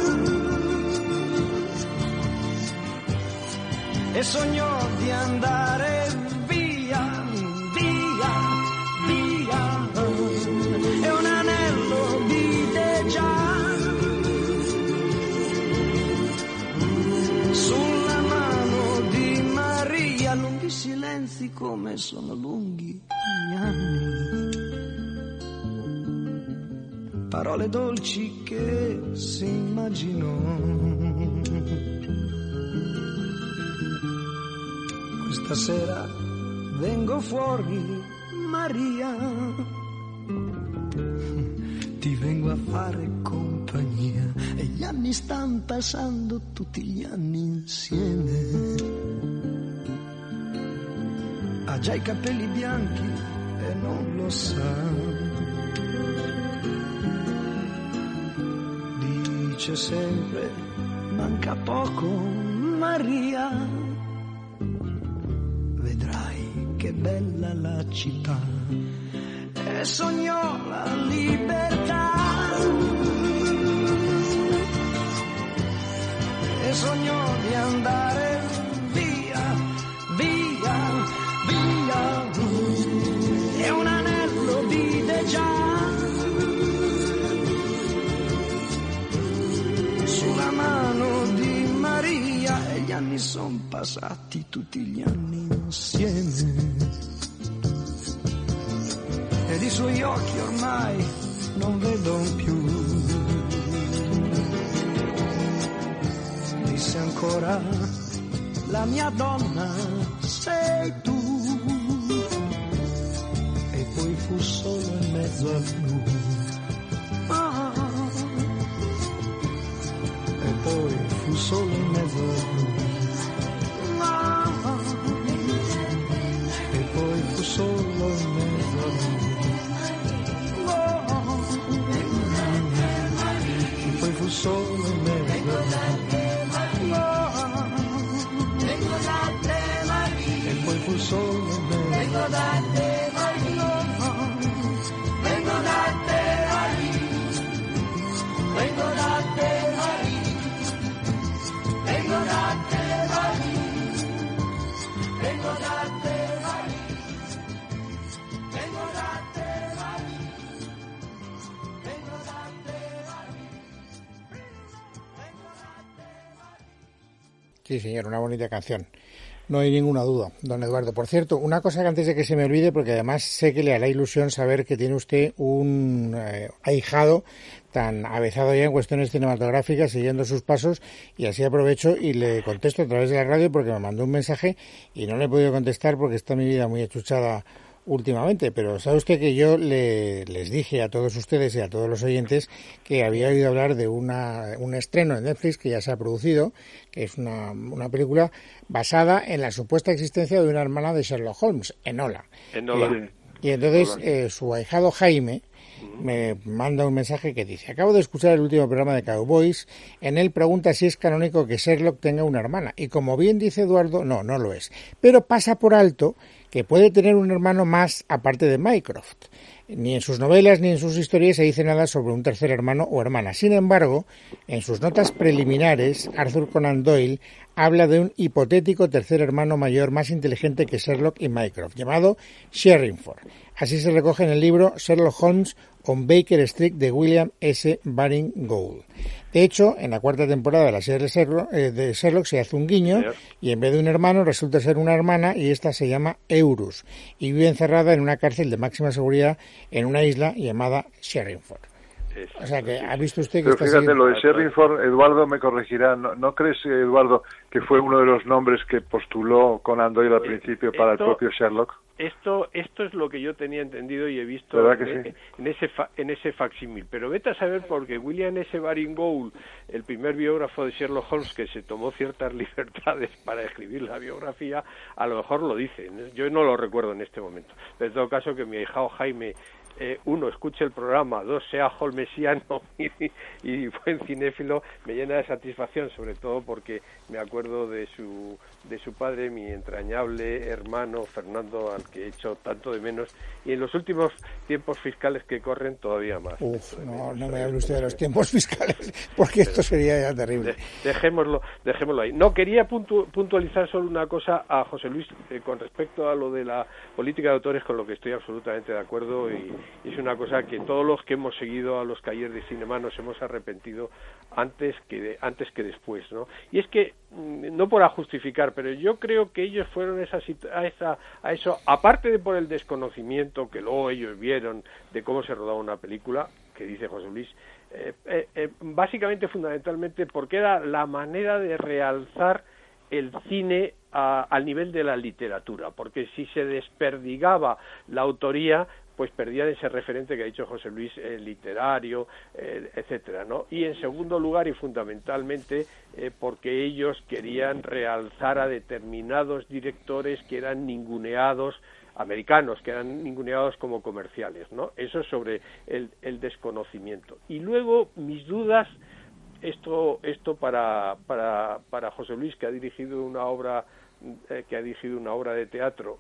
e sognò di andare via, via, via, e un anello vide già sulla mano di Maria. Lunghi silenzi come sono lunghi gli anni, parole dolci che si immaginò. Questa sera vengo fuori, Maria, ti vengo a fare compagnia, e gli anni stanno passando, tutti gli anni insieme. Ha già i capelli bianchi e non lo sa, dice sempre manca poco, Maria, vedrai che bella la città. E sognò la libertà, e sognò di andare via, via, via, e un anello vide già sulla mano di Maria, e gli anni son passati, tutti gli anni insieme, ed i suoi occhi ormai non vedono più. Disse ancora, la mia donna sei tu, e poi fu solo in mezzo al blu. Ah, e poi fu solo in mezzo al blu. Ah, e poi fu solo in mezzo al blu. E poi fu solo in mezzo al blu. Vengo da te, Maria. E poi fu solo in mezzo. Vengo da te, Maria. Vengo da te, Maria. Vengo da te, Maria. Vengo da te, Maria. Vengo da te, Maria. Vengo da te, Maria. Vengo da te, Maria. Sí, señor, una bonita canción. No hay ninguna duda, don Eduardo. Por cierto, una cosa que antes de que se me olvide, porque además sé que le hará ilusión saber que tiene usted un eh, ahijado tan avezado ya en cuestiones cinematográficas, siguiendo sus pasos, y así aprovecho y le contesto a través de la radio porque me mandó un mensaje y no le he podido contestar porque está mi vida muy achuchada últimamente, pero sabe usted que yo le, les dije a todos ustedes y a todos los oyentes que había oído hablar de una, un estreno en Netflix que ya se ha producido, que es una, una película basada en la supuesta existencia de una hermana de Sherlock Holmes, Enola. Enola. Y, y entonces eh, su ahijado Jaime me manda un mensaje que dice: acabo de escuchar el último programa de Cowboys, en él pregunta si es canónico que Sherlock tenga una hermana, y como bien dice Eduardo, no, no lo es, pero pasa por alto que puede tener un hermano más aparte de Mycroft. Ni en sus novelas ni en sus historias se dice nada sobre un tercer hermano o hermana. Sin embargo, en sus notas preliminares, Arthur Conan Doyle habla de un hipotético tercer hermano mayor más inteligente que Sherlock y Mycroft, llamado Sherrinford. Así se recoge en el libro Sherlock Holmes on Baker Street de William S. Baring Gould. De hecho, en la cuarta temporada de la serie Sherlock, eh, de Sherlock se hace un guiño y en vez de un hermano resulta ser una hermana y esta se llama Eurus y vive encerrada en una cárcel de máxima seguridad en una isla llamada Sherrinford. O sea que ha visto usted que Pero está fíjate, siguiendo... lo de Sherrinford, Eduardo me corregirá. ¿No, ¿No crees, Eduardo, que fue uno de los nombres que postuló Conan Doyle al principio para esto, el propio Sherlock? Esto esto es lo que yo tenía entendido y he visto ¿Verdad que en, sí? en ese fa, en ese facsímil. Pero vete a saber porque William S. Baring Gould, el primer biógrafo de Sherlock Holmes que se tomó ciertas libertades para escribir la biografía, a lo mejor lo dice. Yo no lo recuerdo en este momento. Pero en todo caso que mi ahijado Jaime... Eh, uno, escuche el programa, dos, sea holmesiano y, y buen cinéfilo, me llena de satisfacción, sobre todo porque me acuerdo de su de su padre, mi entrañable hermano Fernando, al que he hecho tanto de menos, y en los últimos tiempos fiscales que corren todavía más. Uf, no, no me hable usted de los tiempos fiscales, porque esto sería ya terrible. De, dejémoslo, dejémoslo ahí. No, quería puntu, puntualizar solo una cosa a José Luis eh, con respecto a lo de la política de autores, con lo que estoy absolutamente de acuerdo, y, y es una cosa que todos los que hemos seguido a los Cahiers de Cinema nos hemos arrepentido antes que de, antes que después, ¿no? Y es que, no para justificar, pero yo creo que ellos fueron esa, a, esa, a eso, aparte de por el desconocimiento que luego ellos vieron de cómo se rodaba una película, que dice José Luis, eh, eh, eh, básicamente, fundamentalmente, porque era la manera de realzar el cine a, al nivel de la literatura, porque si se desperdigaba la autoría, pues perdían ese referente que ha dicho José Luis, eh, literario, eh, etcétera, ¿no? Y en segundo lugar y fundamentalmente eh, porque ellos querían realzar a determinados directores que eran ninguneados, americanos, que eran ninguneados como comerciales, ¿no? Eso sobre el, el desconocimiento. Y luego mis dudas, esto esto para para para José Luis, que ha dirigido una obra eh, que ha dirigido una obra de teatro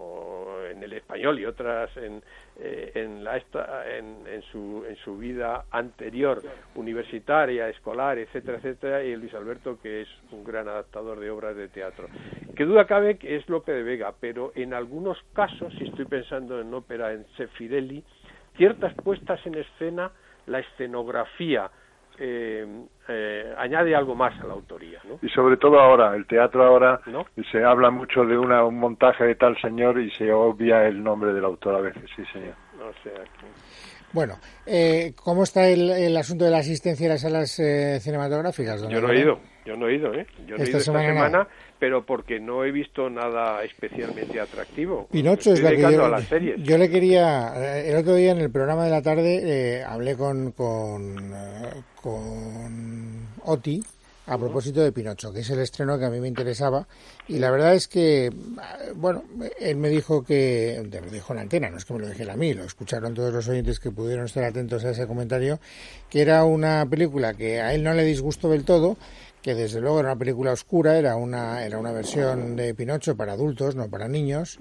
o en el español y otras en eh, en la esta, en, en su en su vida anterior, universitaria, escolar, etcétera, etcétera, y Luis Alberto, que es un gran adaptador de obras de teatro. Qué duda cabe que es Lope de Vega, pero en algunos casos, si estoy pensando en ópera en Sefirelli, ciertas puestas en escena, la escenografía Eh, eh, añade algo más a la autoría, ¿no? Y sobre todo ahora, el teatro ahora, ¿no? Se habla mucho de una, un montaje de tal señor y se obvia el nombre del autor a veces, sí señor. No sé, aquí. Bueno, eh, ¿cómo está el, el asunto de la asistencia a las salas eh, cinematográficas? Yo no he ido, yo no he ido, ¿eh? Yo no he esta ido esta semana, semana, no. pero porque no he visto nada especialmente atractivo. Pinocho es la que yo, a las series. yo le quería, el otro día en el programa de la tarde eh, hablé con con, eh, con Oti a propósito de Pinocho, que es el estreno que a mí me interesaba, y la verdad es que, bueno, él me dijo que, me lo dijo en la antena, no es que me lo dijera a mí, lo escucharon todos los oyentes que pudieron estar atentos a ese comentario, que era una película que a él no le disgustó del todo, que desde luego era una película oscura, era una era una versión de Pinocho para adultos, no para niños,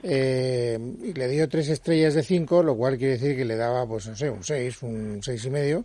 eh, y le dio tres estrellas de cinco, lo cual quiere decir que le daba, pues no sé, un seis, un seis y medio,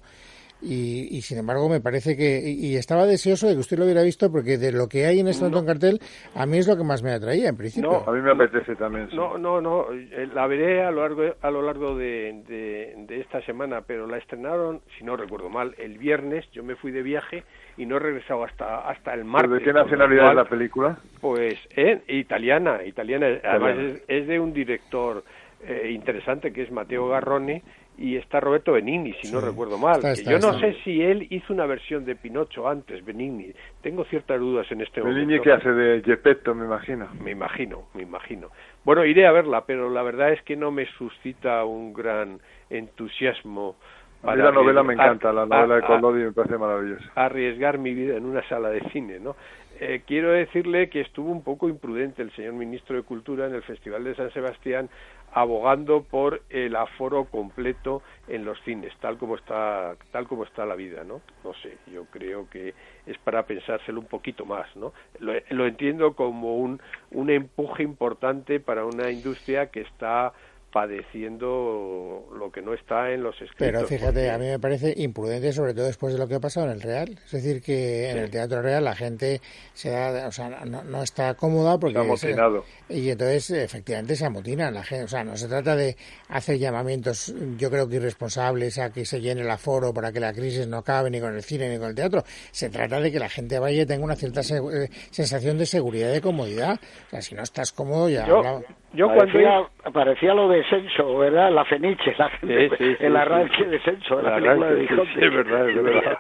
y, y sin embargo me parece que, y, y estaba deseoso de que usted lo hubiera visto, porque de lo que hay en este momento en cartel, a mí es lo que más me atraía en principio. No, a mí me apetece también. Sí. No, no, no, la veré a lo largo a lo largo de, de, de esta semana, pero la estrenaron, si no recuerdo mal, el viernes. Yo me fui de viaje y no he regresado hasta hasta el martes. ¿De qué nacionalidad es la película? Pues eh, italiana, italiana. Además es, es de un director eh, interesante que es Matteo Garrone, y está Roberto Benigni, si sí, no recuerdo mal. Está, está, Yo no está. sé si él hizo una versión de Pinocho antes, Benigni. Tengo ciertas dudas en este Benigni momento. Benigni que hace de Geppetto, me imagino. Me imagino, me imagino. Bueno, iré a verla, pero la verdad es que no me suscita un gran entusiasmo. A mí la novela me encanta, a, la novela a, de Collodi me parece maravillosa. Arriesgar mi vida en una sala de cine, ¿no? Eh, quiero decirle que estuvo un poco imprudente el señor ministro de Cultura en el Festival de San Sebastián, abogando por el aforo completo en los cines, tal como está tal como está la vida, ¿no? No sé, yo creo que es para pensárselo un poquito más, ¿no? Lo, lo entiendo como un un empuje importante para una industria que está padeciendo lo que no está en los escritos. Pero fíjate, porque... a mí me parece imprudente, sobre todo después de lo que ha pasado en el Real. Es decir, que en sí. el Teatro Real la gente se da, o sea, no, no está cómoda porque... Se ha amotinado. Se, y entonces, efectivamente, se amotinan la gente. O sea, no se trata de hacer llamamientos, yo creo que irresponsables, a que se llene el aforo para que la crisis no acabe ni con el cine ni con el teatro. Se trata de que la gente vaya y tenga una cierta se, eh, sensación de seguridad y de comodidad. O sea, si no estás cómodo, ya... Yo, hablaba... yo parecía, cuando... parecía lo de Senso, ¿verdad? La Feniche, la gente, sí, sí, el sí, arranque sí. de Senso, de la, la película arranque, de Dijonte. Sí, es verdad, es verdad.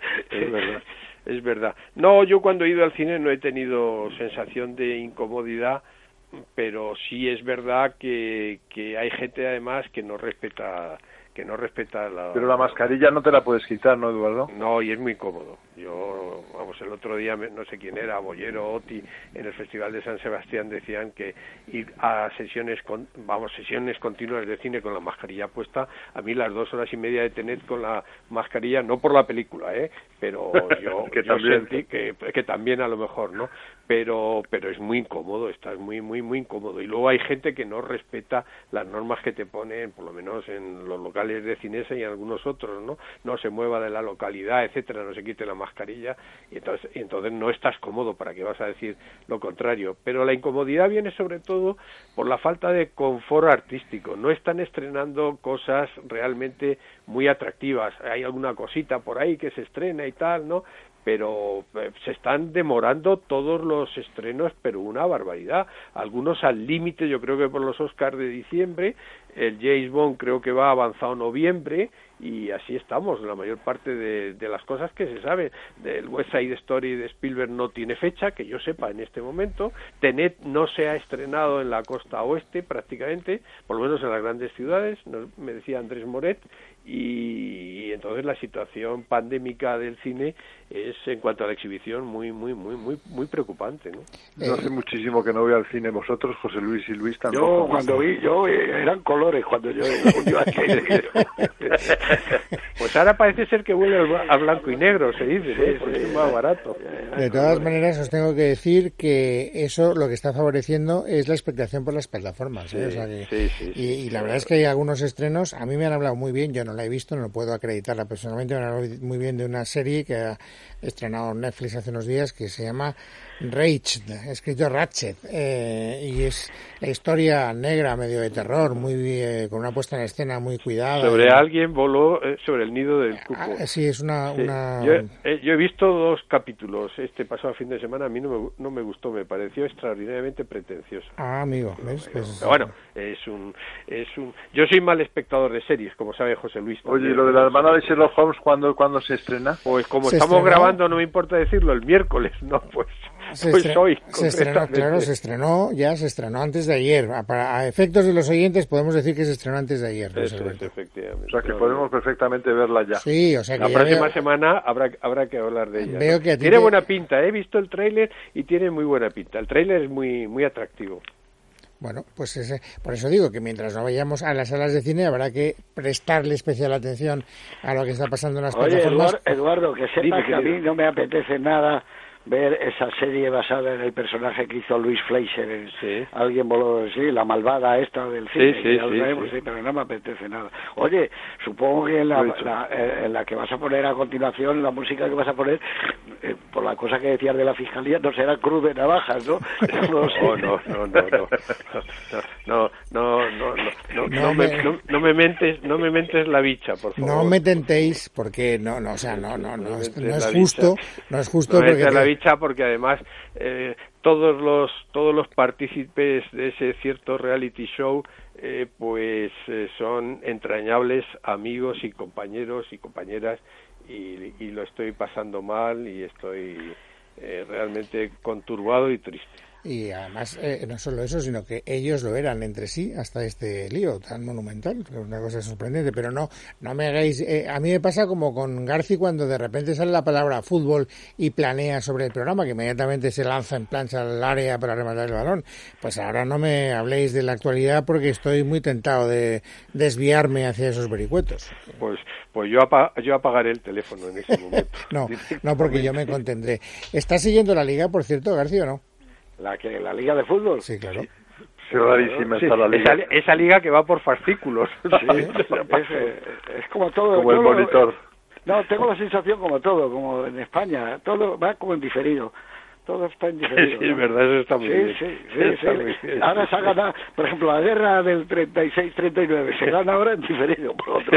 Es verdad. Es verdad. No, yo cuando he ido al cine no he tenido sensación de incomodidad, pero sí es verdad que, que hay gente además que no respeta que no respeta la... Pero la mascarilla no te la puedes quitar, ¿no, Eduardo? No, y es muy cómodo. Yo, vamos, el otro día, no sé quién era, Bollero, Oti, en el Festival de San Sebastián decían que ir a sesiones, con, vamos, sesiones continuas de cine con la mascarilla puesta, a mí las dos horas y media de Tenet con la mascarilla, no por la película, ¿eh? Pero yo, que, yo también. sentí que, que también a lo mejor, ¿no? Pero, pero es muy incómodo, estás muy, muy, muy incómodo. Y luego hay gente que no respeta las normas que te ponen, por lo menos en los locales de Cinesa y en algunos otros, ¿no? No se mueva de la localidad, etcétera, no se quite la mascarilla, y entonces, y entonces no estás cómodo, ¿para qué vas a decir lo contrario? Pero la incomodidad viene sobre todo por la falta de confort artístico. No están estrenando cosas realmente muy atractivas. Hay alguna cosita por ahí que se estrena y tal, ¿no? Pero eh, se están demorando todos los estrenos, pero una barbaridad. Algunos al límite, yo creo que por los Oscars de diciembre, el James Bond creo que va avanzado noviembre, y así estamos. La mayor parte de, de las cosas que se sabe del West Side Story de Spielberg no tiene fecha, que yo sepa en este momento. Tenet no se ha estrenado en la costa oeste prácticamente, por lo menos en las grandes ciudades, nos, me decía Andrés Moret, y, y entonces la situación pandémica del cine es, en cuanto a la exhibición, muy muy muy muy muy preocupante, ¿no? No hace muchísimo que no voy al cine. Vosotros, José Luis y Luis, tampoco. Yo cuando vi, yo eh, eran colores cuando yo, yo pues ahora parece ser que vuelve a blanco y negro, se dice, ¿eh? Sí, Porque sí, es más barato. De todas maneras, os tengo que decir que eso lo que está favoreciendo es la expectación por las plataformas, ¿eh? Sí, o sea que, sí, sí, y, y la verdad es que hay algunos estrenos, a mí me han hablado muy bien, yo no la he visto, no puedo acreditarla personalmente, me han hablado muy bien de una serie que ha estrenado Netflix hace unos días que se llama Rage, escrito Ratchet, eh, y es la historia negra, medio de terror, muy eh, con una puesta en escena muy cuidada. Sobre y... alguien voló eh, sobre el nido del cuco. Ah, sí, es una... Sí. una... Yo, eh, yo he visto dos capítulos este pasado fin de semana, a mí no me, no me gustó, me pareció extraordinariamente pretencioso. Ah, amigo, ¿ves? Pero, Pues... pero bueno, es un, es un... Yo soy mal espectador de series, como sabe José Luis. Oye, ¿y lo de la hermana de Sherlock Holmes cuándo, cuándo se estrena? Pues como ¿Se estamos estrenó? grabando, no me importa decirlo, el miércoles, no, pues... Se, pues estrenó, hoy, se estrenó, claro, se estrenó, ya se estrenó antes de ayer. A, para, a efectos de los oyentes podemos decir que se estrenó antes de ayer. Eso ¿no? es, efectivamente. O sea, que No, podemos perfectamente verla ya. Sí, o sea que la ya próxima veo, semana habrá habrá que hablar de ella. veo ¿no? que a ti Tiene te... buena pinta, he visto el tráiler y tiene muy buena pinta. El tráiler es muy muy atractivo. Bueno, pues ese, por eso digo que mientras no vayamos a las salas de cine habrá que prestarle especial atención a lo que está pasando en las Oye, plataformas. Eduardo, Eduardo, que sepas Dime, que a mí querido. no me apetece nada ver esa serie basada en el personaje que hizo Luis Fleischer en Sí. Alguien voló, sí, la malvada esta del cine, sí, que ya sí, lo sabemos, sí. sí, pero no me apetece nada. Oye, supongo que en la, Lo he hecho. la- eh, en la que vas a poner a continuación, la música que vas a poner, eh, por la cosa que decías de la fiscalía, no será cruz de navajas, ¿no? No, sé. No, no, no, no, no, no, no, no, no, no, No no me, me- no, no me mentes, no me mentes la bicha, por favor. No me tentéis porque no, no, o sea, no, no, no, es, no es la justo, bicha. no es justo No me porque metas la te- bicha porque además eh, todos los todos los partícipes de ese cierto reality show eh, pues eh, son entrañables amigos y compañeros y compañeras y, y lo estoy pasando mal y estoy eh, realmente conturbado y triste. Y además, eh, no solo eso, sino que ellos lo eran entre sí hasta este lío tan monumental, que es una cosa sorprendente, pero no no me hagáis... Eh, a mí me pasa como con Garci cuando de repente sale la palabra fútbol y planea sobre el programa, que inmediatamente se lanza en plancha al área para rematar el balón. Pues ahora no me habléis de la actualidad porque estoy muy tentado de desviarme hacia esos vericuetos. Pues pues yo apa yo apagaré el teléfono en ese momento. No, no porque yo me contendré. ¿Estás siguiendo la liga, por cierto, Garci, o no? ¿La que la Liga de Fútbol? Sí, claro. Sí, rarísima está la liga. Esa, esa liga que va por fascículos. Sí, es, es como todo. Como el todo, monitor. No, tengo la sensación como todo, como en España, todo va como en diferido. Todo está en diferido. Sí, ¿no? es verdad, eso está muy sí, bien. Sí, sí, sí. sí. Bien. Ahora se ha ganado, por ejemplo, la guerra del treinta y seis treinta y nueve, se gana ahora en diferido por otro.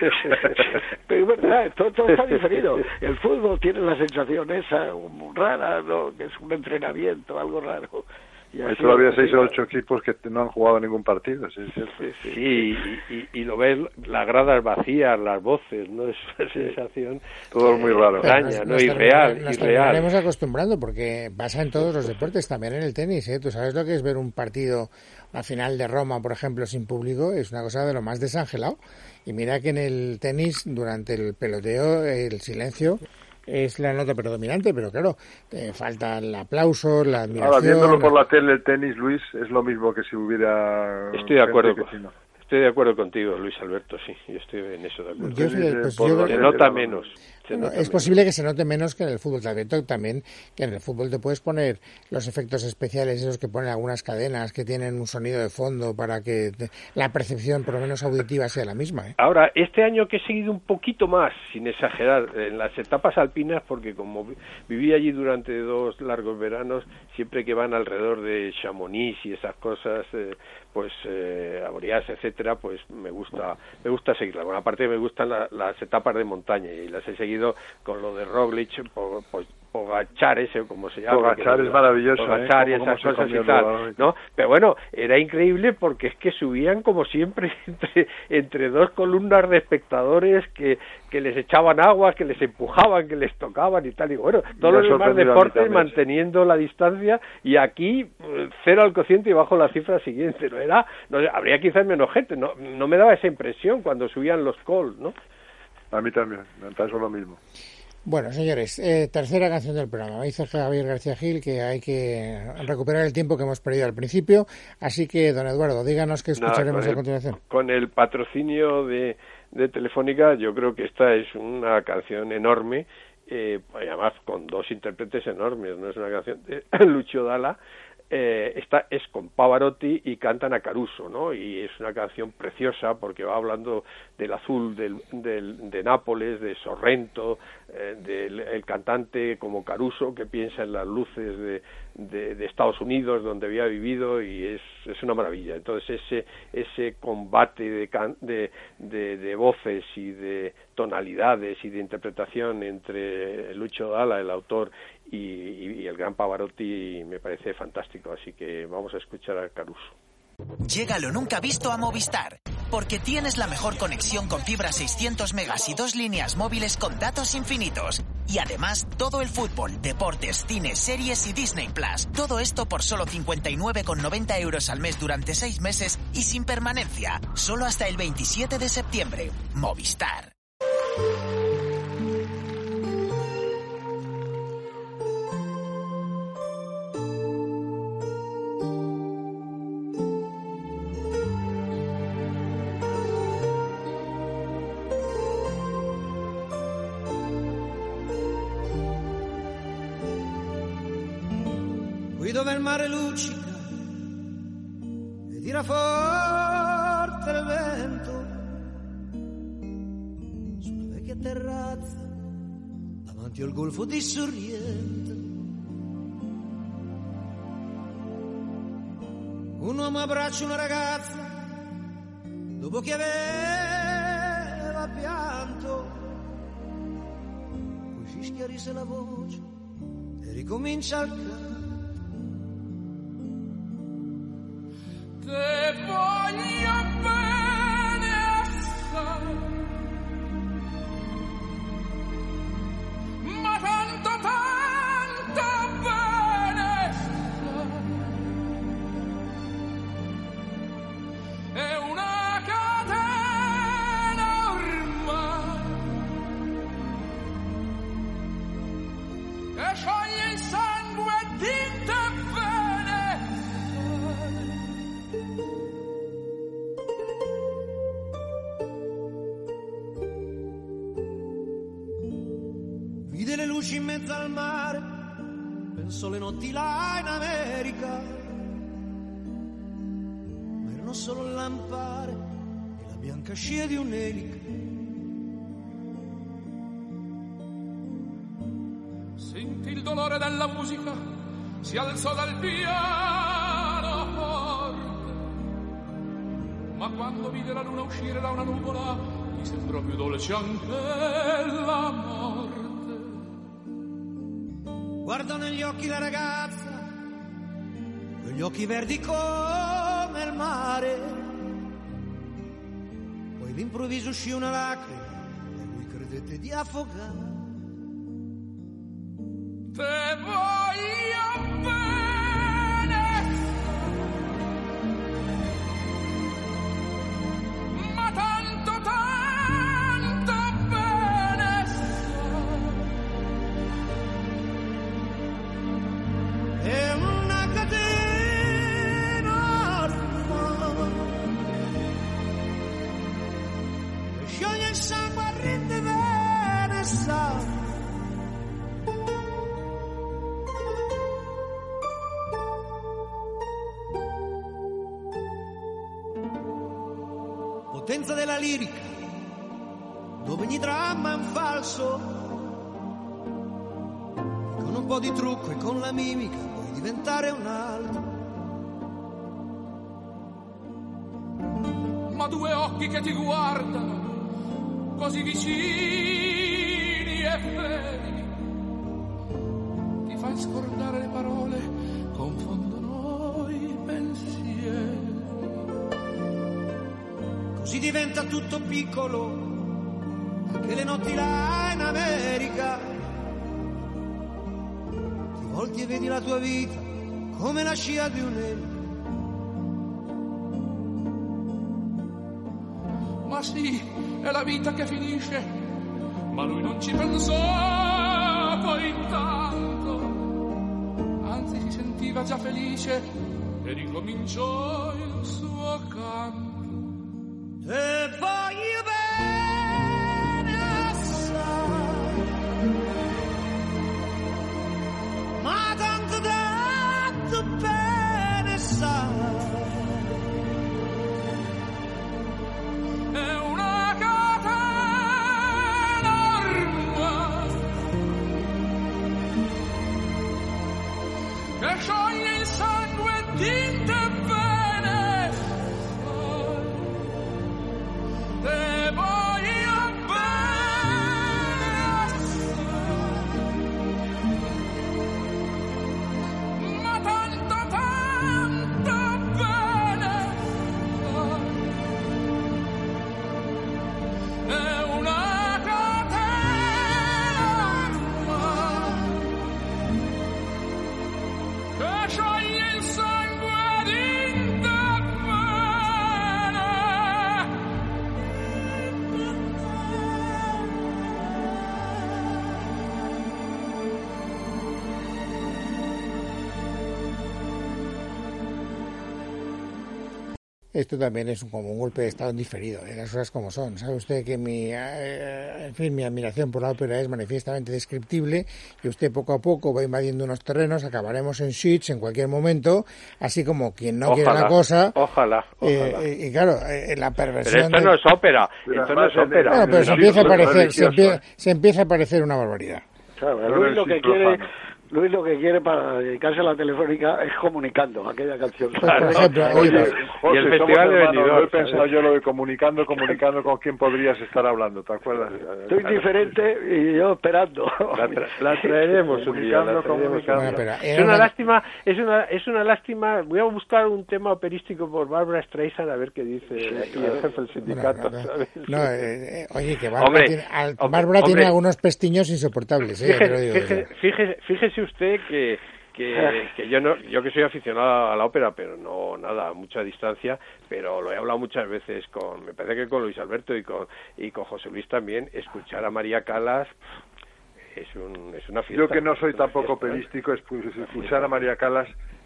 Pero es verdad, todo, todo está diferido. El fútbol tiene la sensación esa rara, ¿no? Que es un entrenamiento, algo raro. Hay todavía seis o ocho equipos que no han jugado ningún partido, sí, es cierto. Sí, sí, sí y, y, y lo ves, las gradas vacías, las voces, ¿no? Es una sensación... Todo es muy raro. Extraña, nos, ¿no? Nos Irreal, nos irreal. terminaremos acostumbrando porque pasa en todos los deportes, también en el tenis, ¿eh? Tú sabes lo que es ver un partido, una final de Roma, por ejemplo, sin público, es una cosa de lo más desangelado. Y mira que en el tenis, durante el peloteo, el silencio... es la nota predominante, pero claro, eh, falta el aplauso, la admiración... Ahora, viéndolo por la tele, el tenis, Luis, es lo mismo que si hubiera... Estoy de acuerdo con, si no. estoy de acuerdo contigo, Luis Alberto, sí, yo estoy en eso de acuerdo. Yo, se pues, yo se nota menos. Bueno, es posible que se note menos que en el fútbol. También que en el fútbol te puedes poner los efectos especiales, esos que ponen algunas cadenas que tienen un sonido de fondo para que te, la percepción, por lo menos auditiva, sea la misma, ¿eh? Ahora, este año que he seguido un poquito más, sin exagerar, en las etapas alpinas, porque como viví allí durante dos largos veranos, siempre que van alrededor de Chamonix y esas cosas, eh, pues eh, Aurias, etcétera, pues me gusta me gusta seguirlas. Bueno, aparte me gustan la, las etapas de montaña y las he seguido con lo de Roglic, por, por, Pogachar ese, como se llama. Pogachar es maravilloso, Pogachar ¿eh? y esas cosas y el tal, ¿no? Pero bueno, era increíble porque es que subían como siempre entre, entre dos columnas de espectadores que, que les echaban agua, que les empujaban, que les tocaban y tal. Y bueno, todos los demás deportes manteniendo la distancia y aquí cero al cociente y bajo la cifra siguiente. No era, no, habría quizás menos gente, no, no me daba esa impresión cuando subían los calls, ¿no? A mí también, me pasó lo mismo. Bueno, señores, eh, tercera canción del programa. Dice Javier García Gil que hay que recuperar el tiempo que hemos perdido al principio. Así que, don Eduardo, díganos qué escucharemos Nada, a continuación. Con el patrocinio de, de Telefónica, yo creo que esta es una canción enorme, eh, además con dos intérpretes enormes. No es una canción de Lucio Dalla. Eh, esta es con Pavarotti y cantan a Caruso, ¿no? Y es una canción preciosa porque va hablando del azul del, del, de Nápoles, de Sorrento, eh, del el cantante como Caruso que piensa en las luces de, de, de Estados Unidos donde había vivido y es, es una maravilla. Entonces ese ese combate de, can, de, de, de voces y de tonalidades y de interpretación entre Lucio Dalla, el autor, y, y el gran Pavarotti me parece fantástico, así que vamos a escuchar a Caruso. Llega lo nunca visto a Movistar, porque tienes la mejor conexión con fibra seiscientos megas y dos líneas móviles con datos infinitos. Y además, todo el fútbol, deportes, cine, series y Disney Plus. Todo esto por solo cincuenta y nueve con noventa euros al mes durante seis meses y sin permanencia. Solo hasta el veintisiete de septiembre. Movistar. Qui dove il mare luccica e tira forte il vento, sulla vecchia terrazza davanti al golfo di Sorrento, un uomo abbraccia una ragazza dopo che aveva pianto, poi si schiarisce la voce e ricomincia il canto. Te voglio bene assai, ma tanto, tanto bene sai. È una catena ormai che scioglie il sangue di te bene. Vide le luci in mezzo al mare, pensò le notti là in America, erano solo lampare e la bianca scia di un'elica. Sentì il dolore della musica, si alzò dal piano forte, ma quando vide la luna uscire da una nuvola gli sembrò più dolce anche la morte. Guardò negli occhi la ragazza, quegli occhi verdi come il mare, poi d'improvviso uscì una lacrima e lui credette di affogare. Te voglio bene, ma tanto, tanto bene. È una catena ormai che scioglie il sangue a rinde bene, sa. Potenza della lirica, dove ogni dramma è un falso, e con un po' di trucco e con la mimica puoi diventare un altro. Ma due occhi che ti guardano, così vicini e feri, ti fai scordare le parole, confondono i pensieri. Così diventa tutto piccolo, anche le notti là in America. Ti volti e vedi la tua vita come la scia di un'elica. Ma sì, è la vita che finisce, ma lui non ci pensò poi intanto, anzi si sentiva già felice e ricominciò il suo canto. Te voglio bene assai, ma tanto tanto bene sai. È una catena ormai che scioglie il sangue di te bene. Te voglio bene assai, ma tanto tanto bene. È una catena ormai che scioglie il sangue di te bene. Esto también es como un golpe de estado diferido, ¿eh? Las cosas como son. Sabe usted que mi, eh, en fin, mi admiración por la ópera es manifiestamente descriptible, y usted poco a poco va invadiendo unos terrenos, acabaremos en Suits en cualquier momento, así como quien no Ojalá, quiere la cosa. Ojalá, eh, ojalá. y claro, eh, la perversión. Pero esto de... no es ópera, esto no es ópera. Bueno, pero se empieza a parecer, se empieza, se empieza a parecer una barbaridad. Claro, Luis lo que quiere, Luis lo que quiere para dedicarse a la Telefónica es comunicando aquella canción. Pues, por ejemplo, Oye, oye, José, y el Festival de Benidorm, Benidorm, he pensado yo lo de comunicando, comunicando con quién podrías estar hablando, ¿te acuerdas? Estoy diferente y yo esperando. La, tra la traeremos un día. La traeremos un día. Bueno, pero Es era una una- lástima, es una, es una lástima. Voy a buscar un tema operístico por Barbara Streisand a ver qué dice aquí el jefe del sindicato. Bueno, no, ¿sabes? no, eh, eh, oye, que Bárbara, Hombre, tiene, al- hombre, Bárbara hombre. tiene algunos pestiños insoportables, eh, te lo Fíjese, digo fíjese, yo. fíjese, fíjese usted que, que, que yo no, yo que soy aficionado a la ópera, pero no nada a mucha distancia, pero lo he hablado muchas veces con, me parece que con Luis Alberto y con y con José Luis también. Escuchar a María Callas es un es una fiesta. Yo que no soy es una tampoco fiesta, ¿eh? operístico, escuchar a María Callas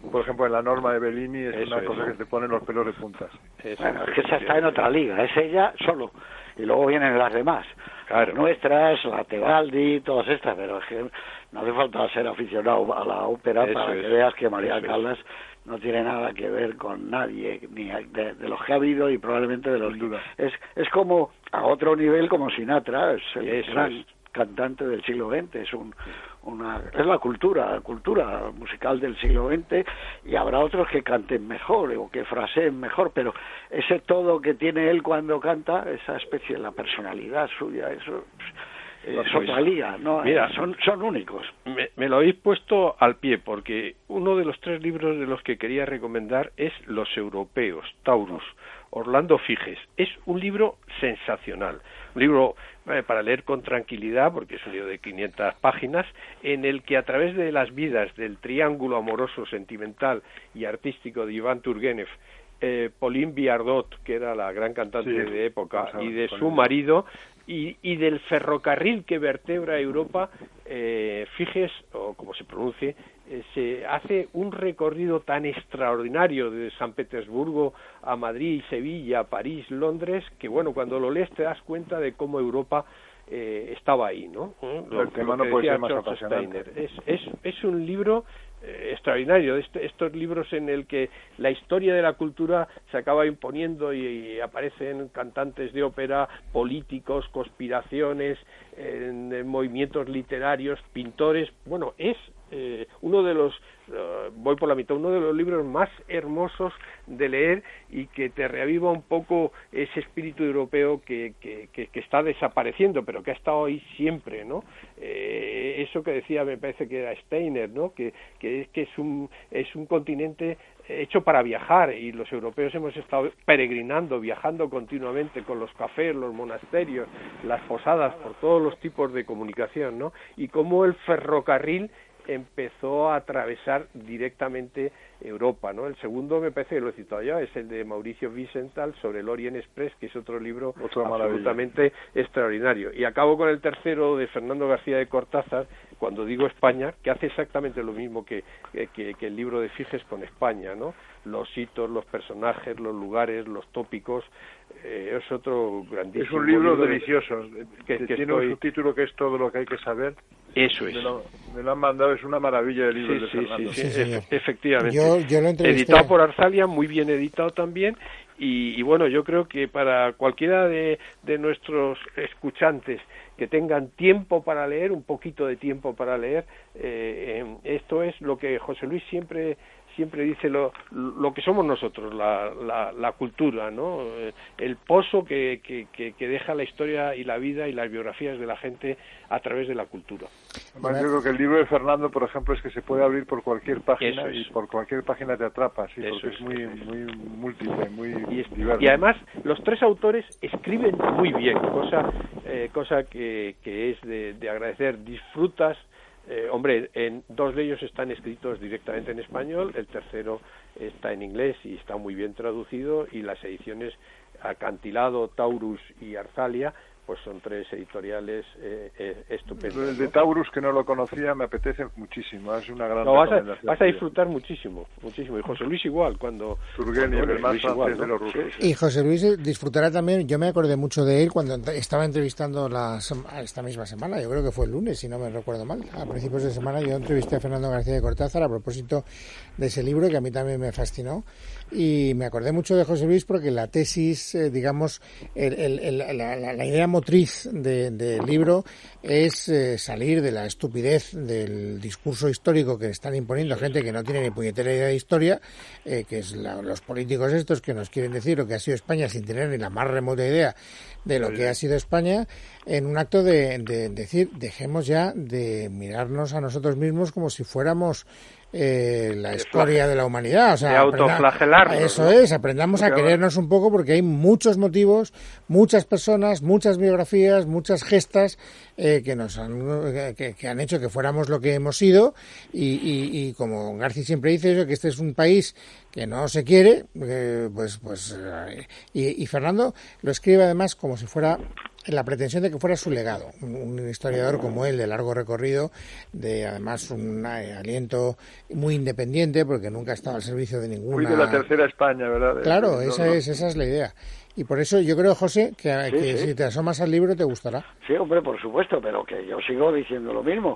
por ejemplo, en la norma de Bellini es Eso una es. cosa que te pone los pelos de puntas. Eso, Bueno, es que esa está en otra liga, es ella solo, y luego vienen las demás. Claro. Nuestras, la Tebaldi, todas estas, pero es que no hace falta ser aficionado a la ópera Eso para es. que veas que María Eso es. Callas no tiene nada que ver con nadie, ni de, de los que ha habido y probablemente de los Sin duda. que... Es, es como, a otro nivel, como Sinatra, es el Eso gran es. cantante del siglo veinte, es un... Una, es la cultura, la cultura musical del siglo veinte, y habrá otros que canten mejor o que fraseen mejor, pero ese todo que tiene él cuando canta, esa especie de la personalidad suya, eso es Pues, otra liga, ¿no? mira, son, son únicos. Me, me lo habéis puesto al pie, porque uno de los tres libros de los que quería recomendar es Los Europeos, Taurus, Orlando Figes. Es un libro sensacional, un libro eh, para leer con tranquilidad, porque es un libro de quinientas páginas, en el que a través de las vidas del triángulo amoroso, sentimental y artístico de Iván Turgenev, eh, Pauline Viardot, que era la gran cantante Sí, de época, vamos a y ver, de con su el- marido, y, y del ferrocarril que vertebra Europa, eh, Figes, o como se pronuncie, eh, se hace un recorrido tan extraordinario de San Petersburgo a Madrid, Sevilla, París, Londres, que bueno, cuando lo lees te das cuenta de cómo Europa eh, estaba ahí, ¿no? Lo, El tema lo no que puede decía ser más George apasionante. Steiner. Es, es, es un libro eh, extraordinario, este, estos libros en el que la historia de la cultura se acaba imponiendo y, y aparecen cantantes de ópera, políticos, conspiraciones, en, en movimientos literarios, pintores. Bueno, es eh, uno de los, uh, voy por la mitad, uno de los libros más hermosos de leer y que te reaviva un poco ese espíritu europeo que, que, que, que está desapareciendo, pero que ha estado ahí siempre, ¿no? Eh, eso que decía, me parece que era Steiner, ¿no? Que, que es que es un, es un continente hecho para viajar, y los europeos hemos estado peregrinando, viajando continuamente con los cafés, los monasterios, las posadas, por todos los tipos de comunicación, ¿no? Y cómo el ferrocarril empezó a atravesar directamente Europa, ¿no? El segundo, me parece que lo he citado ya, es el de Mauricio Wiesenthal sobre el Orient Express, que es otro libro Otra absolutamente extraordinario. Y acabo con el tercero, de Fernando García de Cortázar, Cuando digo España, que hace exactamente lo mismo que, que, que el libro de Figes con España, ¿no? Los hitos, los personajes, los lugares, los tópicos, eh, es otro grandísimo Es un libro de- delicioso, que, que que tiene estoy- un subtítulo que es Todo lo que hay que saber. Eso es. Me lo, me lo han mandado, es una maravilla de libro Sí, de sí, Fernando. sí, Sí, sí, señor. efe- efectivamente. Yo- yo lo entrevisté. Editado por Arzalia, muy bien editado también, y, y bueno, yo creo que para cualquiera de, de nuestros escuchantes que tengan tiempo para leer, un poquito de tiempo para leer, eh, eh, esto es lo que José Luis siempre siempre dice, lo, lo que somos nosotros, la, la, la cultura, ¿no? Eh, el pozo que, que, que, que deja la historia y la vida y las biografías de la gente a través de la cultura. Además, yo creo que el libro de Fernando, por ejemplo, es que se puede abrir por cualquier página Eso es. y por cualquier página te atrapa, sí, Eso porque es, es, muy eso es. muy múltiple, muy Y, es- diverso. y además los tres autores escriben muy bien, cosa eh, cosa que, que es de, de agradecer. Disfrutas, eh, hombre, en dos de ellos están escritos directamente en español, el tercero está en inglés y está muy bien traducido, y las ediciones Acantilado, Taurus y Arzalia pues son tres editoriales eh, eh, estupendas, El de ¿no? Taurus, que no lo conocía, me apetece muchísimo, es una gran No, vas, a, recomendación. vas a disfrutar muchísimo, muchísimo. Y José Luis igual, cuando... Turgenev, cuando- el más Luis francés igual, de ¿no? los rusos. Y José Luis disfrutará también, yo me acordé mucho de él cuando ent- estaba entrevistando la, sem- esta misma semana, yo creo que fue el lunes, si no me recuerdo mal, a principios de semana yo entrevisté a Fernando García de Cortázar a propósito de ese libro que a mí también me fascinó, y me acordé mucho de José Luis porque la tesis, eh, digamos, el, el, el, la, la, la idea motriz de, del libro es eh, salir de la estupidez del discurso histórico que están imponiendo gente que no tiene ni puñetera idea de historia, eh, que es la, los políticos estos que nos quieren decir lo que ha sido España sin tener ni la más remota idea de lo que ha sido España, en un acto de, de decir, dejemos ya de mirarnos a nosotros mismos como si fuéramos eh, la escoria de la humanidad, o sea, de autoflagelarnos, eso ¿no? es, aprendamos a Porque querernos un poco, porque hay muchos motivos, muchas personas, muchas biografías, muchas gestas eh, que nos han que, que han hecho que fuéramos lo que hemos sido, y, y, y como García siempre dice eso, que este es un país que no se quiere, eh, pues pues eh, y, y Fernando lo escribe además como si fuera la pretensión de que fuera su legado, un, un historiador como él, de largo recorrido, de además un eh, aliento muy independiente, porque nunca ha estado al servicio de ninguna... Muy de la tercera España, ¿verdad? Claro, no, esa, no. Es, esa es la idea. Y por eso yo creo, José, que, Sí, que sí. si te asomas al libro te gustará. Sí, hombre, por supuesto, pero que yo sigo diciendo lo mismo.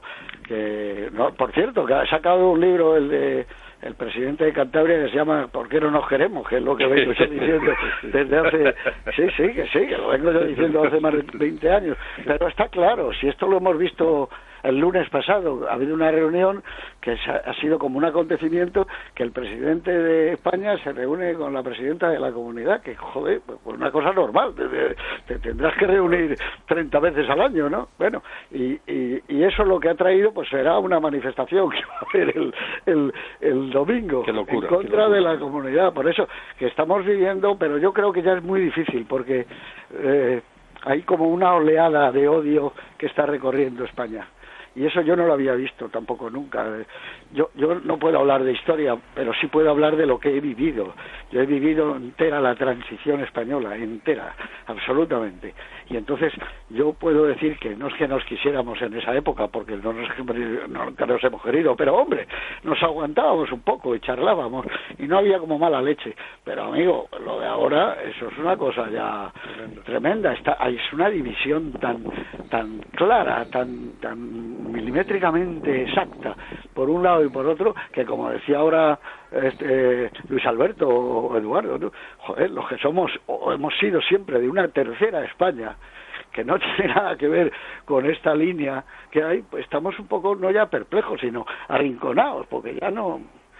Que no, por cierto, que ha sacado un libro el de el presidente de Cantabria que se llama ¿Por qué no nos queremos? Que es lo que vengo yo diciendo desde hace... Sí, sí, que sí, que lo vengo yo diciendo hace más de veinte años. Pero está claro, si esto lo hemos visto el lunes pasado, ha habido una reunión que ha sido como un acontecimiento, que el presidente de España se reúne con la presidenta de la comunidad, que joder, pues una cosa normal, te, te, te tendrás que reunir treinta veces al año, ¿no? Bueno, y, y, y eso lo que ha traído pues será una manifestación que va a haber el, el, el domingo Qué locura, en contra qué locura. de la comunidad. Por eso que estamos viviendo, pero yo creo que ya es muy difícil, porque eh, hay como una oleada de odio que está recorriendo España. Y eso yo no lo había visto tampoco nunca. Yo yo no puedo hablar de historia, pero sí puedo hablar de lo que he vivido. Yo he vivido entera la transición española, entera, absolutamente. Y entonces yo puedo decir que no es que nos quisiéramos en esa época, porque no nos, nunca nos hemos querido, pero hombre, nos aguantábamos un poco y charlábamos, y no había como mala leche. Pero amigo, lo de ahora, eso es una cosa ya tremenda. Está, es una división tan tan clara, tan tan milimétricamente exacta por un lado y por otro, que como decía ahora este, Luis Alberto o Eduardo, ¿no? Joder, los que somos o hemos sido siempre de una tercera España que no tiene nada que ver con esta línea que hay, pues estamos un poco no ya perplejos sino arrinconados, porque ya no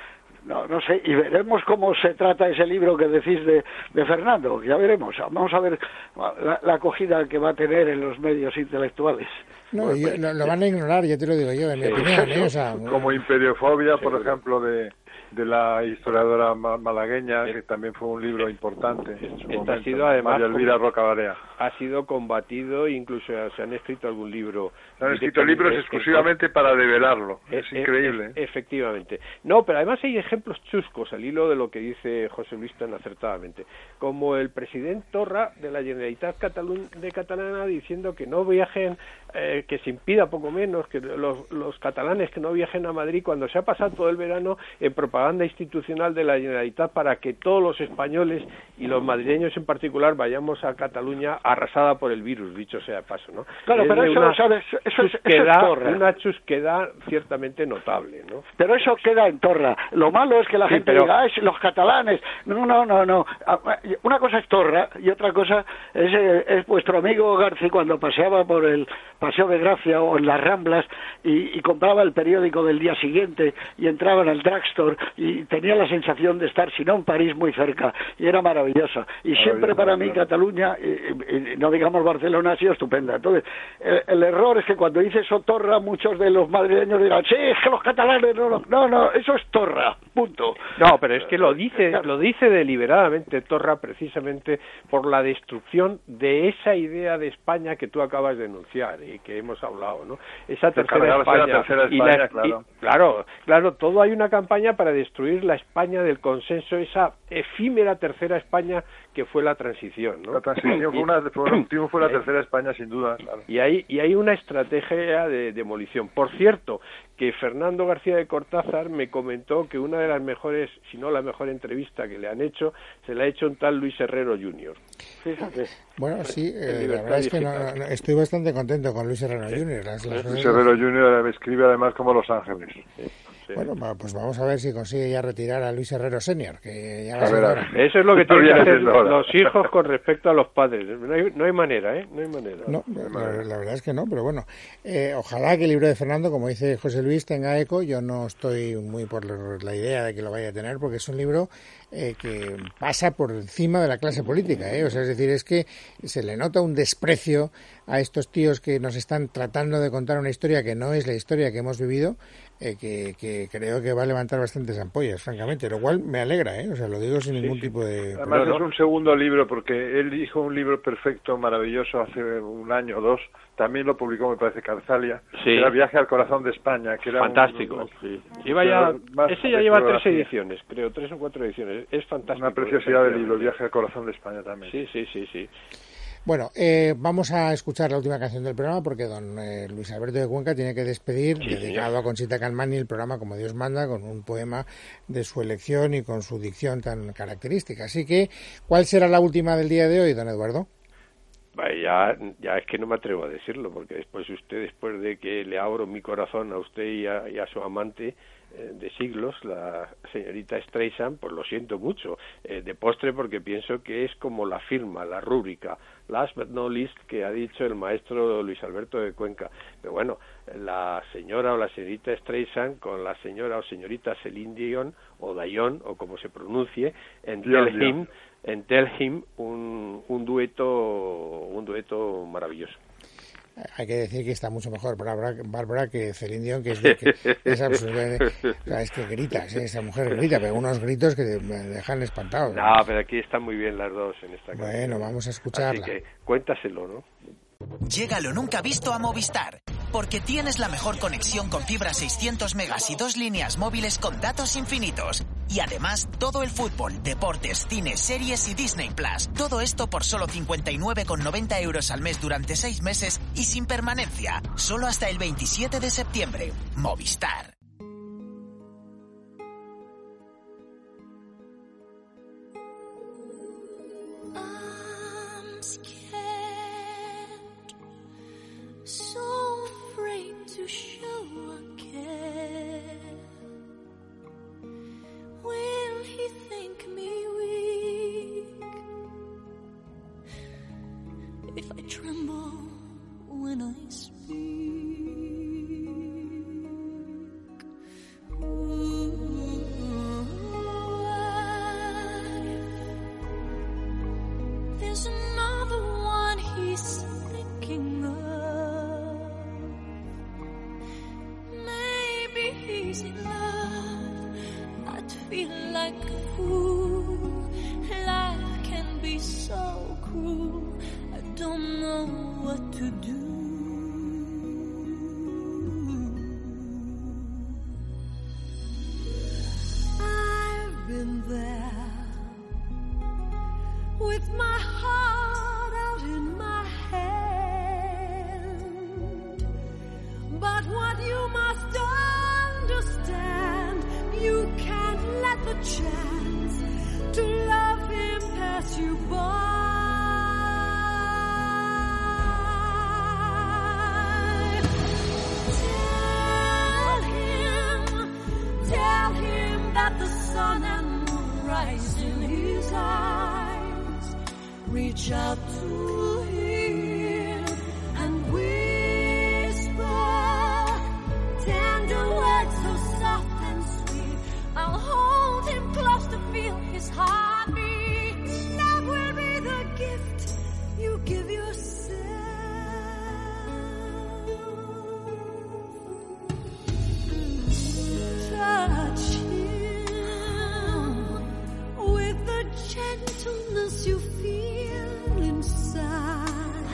No, no sé, y veremos cómo se trata ese libro que decís de, de Fernando, ya veremos, vamos a ver la, la acogida que va a tener en los medios intelectuales. No, yo, lo, lo van a ignorar, ya te lo digo yo, en mi Sí, opinión, ¿eh? O sea, como Imperiofobia, por ejemplo, de, de la historiadora malagueña, que también fue un libro importante en su Este momento, ha sido además María Elvira Rocabarea. Ha sido combatido, incluso se han escrito algún libro. Se han escrito libros exclusivamente para develarlo. Es, es increíble. Es, efectivamente. No, pero además hay ejemplos chuscos al hilo de lo que dice José Luis tan acertadamente. Como el presidente Torra de la Generalitat Catalun de Catalana diciendo que no viajen, eh, que se impida poco menos, que los, los catalanes que no viajen a Madrid cuando se ha pasado todo el verano en propaganda institucional de la Generalitat para que todos los españoles y los madrileños en particular vayamos a Cataluña arrasada por el virus, dicho sea de paso, ¿no? Claro, es pero eso, una ¿sabes? Eso es, eso chusquedad, es Torra. una chusquedad ciertamente notable, ¿no? Pero eso queda en Torra. Lo malo es que la Sí, gente pero... diga, ah, es los catalanes. No, no, no, no. Una cosa es Torra y otra cosa es, eh, es vuestro amigo García cuando paseaba por el Paseo de Gracia o en las Ramblas y, y compraba el periódico del día siguiente y entraba en el drugstore y tenía la sensación de estar, si no en París, muy cerca. Y era maravillosa. Y siempre para mí Cataluña, y, y, y no digamos Barcelona, ha sido estupenda. Entonces, el, el error es que cuando dice eso Torra, muchos de los madrileños dirán, sí, es que los catalanes no, no, no, no, eso es Torra, punto. No, pero es que lo dice, lo dice deliberadamente Torra precisamente por la destrucción de esa idea de España que tú acabas de enunciar y que hemos hablado, ¿no? Esa tercera España, la tercera España, y la, claro. Y, claro, claro, todo hay una campaña para destruir la España del consenso, esa efímera tercera España que fue la transición, ¿no? La transición fue, una, fue un triunfo de la tercera España, sin duda, claro. Y hay, y hay una estrategia de demolición. Por cierto, que Fernando García de Cortázar me comentó que una de las mejores, si no la mejor entrevista que le han hecho, se la ha hecho un tal Luis Herrero junior Fíjate. Bueno, sí, eh, la verdad es que no, no, estoy bastante contento con Luis Herrero junior Las, las Luis Herrero junior escribe además como Los Ángeles. Sí. Sí. Bueno, pues vamos a ver si consigue ya retirar a Luis Herrero senior, que ya va a ver, a ver. Eso es lo que tienen que hacer los hijos con respecto a los padres. No hay, no hay manera, ¿eh? No hay manera. No, la, la verdad es que no, pero bueno, eh, ojalá que el libro de Fernando, como dice José Luis, tenga eco. Yo no estoy muy por la idea de que lo vaya a tener, porque es un libro eh, que pasa por encima de la clase política, ¿eh? O sea, es decir, es que se le nota un desprecio a estos tíos que nos están tratando de contar una historia que no es la historia que hemos vivido, eh, que, que creo que va a levantar bastantes ampollas, francamente, lo cual me alegra, ¿eh? O sea, lo digo sin ningún sí, tipo de... Además pero, es ¿no? un segundo libro, porque él dijo un libro perfecto, maravilloso, hace un año o dos, también lo publicó, me parece, Carzalia, sí. que era Viaje al Corazón de España, que era fantástico. Un, un, sí. Lleva ya, ese ya lleva tres ediciones, creo, tres o cuatro ediciones, es fantástico. Una preciosidad del libro, Viaje al Corazón de España también. Sí, sí, sí, sí. Bueno, eh, vamos a escuchar la última canción del programa porque don eh, Luis Alberto de Cuenca tiene que despedir, sí, dedicado señor. a Conchita Calmani, el programa como Dios manda, con un poema de su elección y con su dicción tan característica. Así que, ¿cuál será la última del día de hoy, don Eduardo? Ya, ya es que no me atrevo a decirlo, porque después usted, después de que le abro mi corazón a usted y a, y a su amante eh, de siglos, la señorita Streisand, pues lo siento mucho, eh, de postre, porque pienso que es como la firma, la rúbrica, last but not least, que ha dicho el maestro Luis Alberto de Cuenca. Pero bueno, la señora o la señorita Streisand con la señora o señorita Celine Dion, o Dion, o como se pronuncie, en Tell Him, en Tell Him, un, un dueto un dueto maravilloso. Hay que decir que está mucho mejor Bárbara, Bárbara que Celine Dion, que es, de, que es absolutamente... O sea, es que grita, ¿sí? Esa mujer grita, pero unos gritos que me dejan espantado. No, ¿no? pero aquí están muy bien las dos en esta canción. Bueno, vamos a escucharla. Así que cuéntaselo, ¿no? Llega lo nunca visto a Movistar, porque tienes la mejor conexión con fibra seiscientos megas y dos líneas móviles con datos infinitos. Y además, todo el fútbol, deportes, cine, series y Disney Plus. Todo esto por solo cincuenta y nueve con noventa euros al mes durante seis meses y sin permanencia. Solo hasta el veintisiete de septiembre. Movistar. So afraid to show a care. Will he think me weak if I tremble when I speak? Ooh, there's another one he's thinking of. He's in love, I'd feel like a fool. Life can be so cruel, I don't know what to do. I've been there with my heart out in my hand, but what you must do, understand, you can't let the chance to love him pass you by. Tell him, tell him that the sun and moon rise in his eyes. Reach out to him and whisper tender words so soft and sweet. I'll hold him close to feel his heartbeat. Love will be the gift you give yourself. Touch him with the gentleness you feel inside.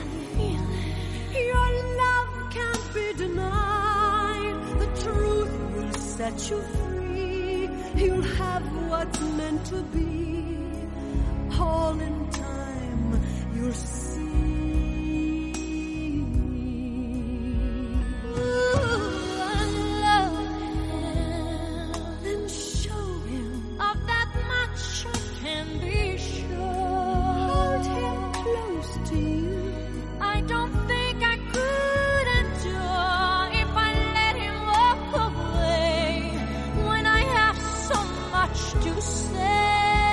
Your love can't be denied. The truth will set you free. You'll have what's meant to be. All in time you'll see. Ooh, I love him. Then show him of that much I can be sure. Hold him close to you. I don't think I could endure if I let him walk away when I have so much to say.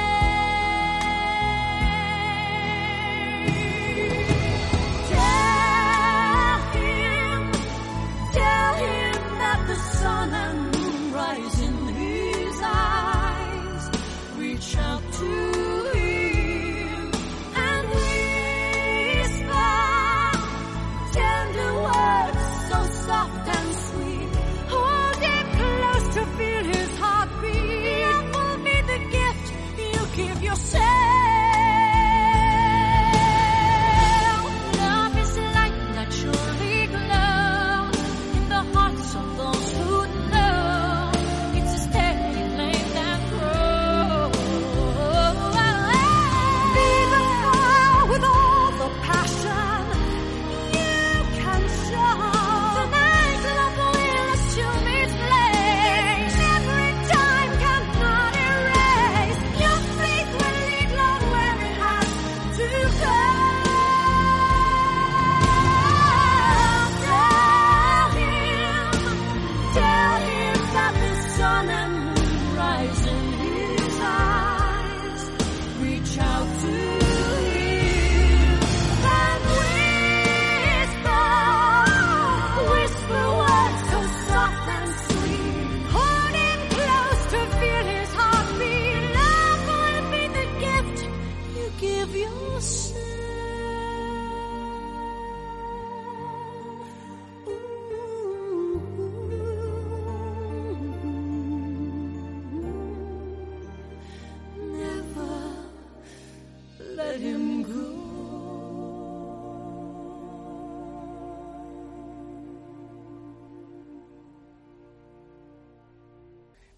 Tell him, tell him that the sun and moon rise in his eyes. Reach out to him and whisper tender words so soft and sweet. Hold him close to feel his heartbeat. Love will be the gift you give yourself. Love is like naturally glow in the hearts of those who know.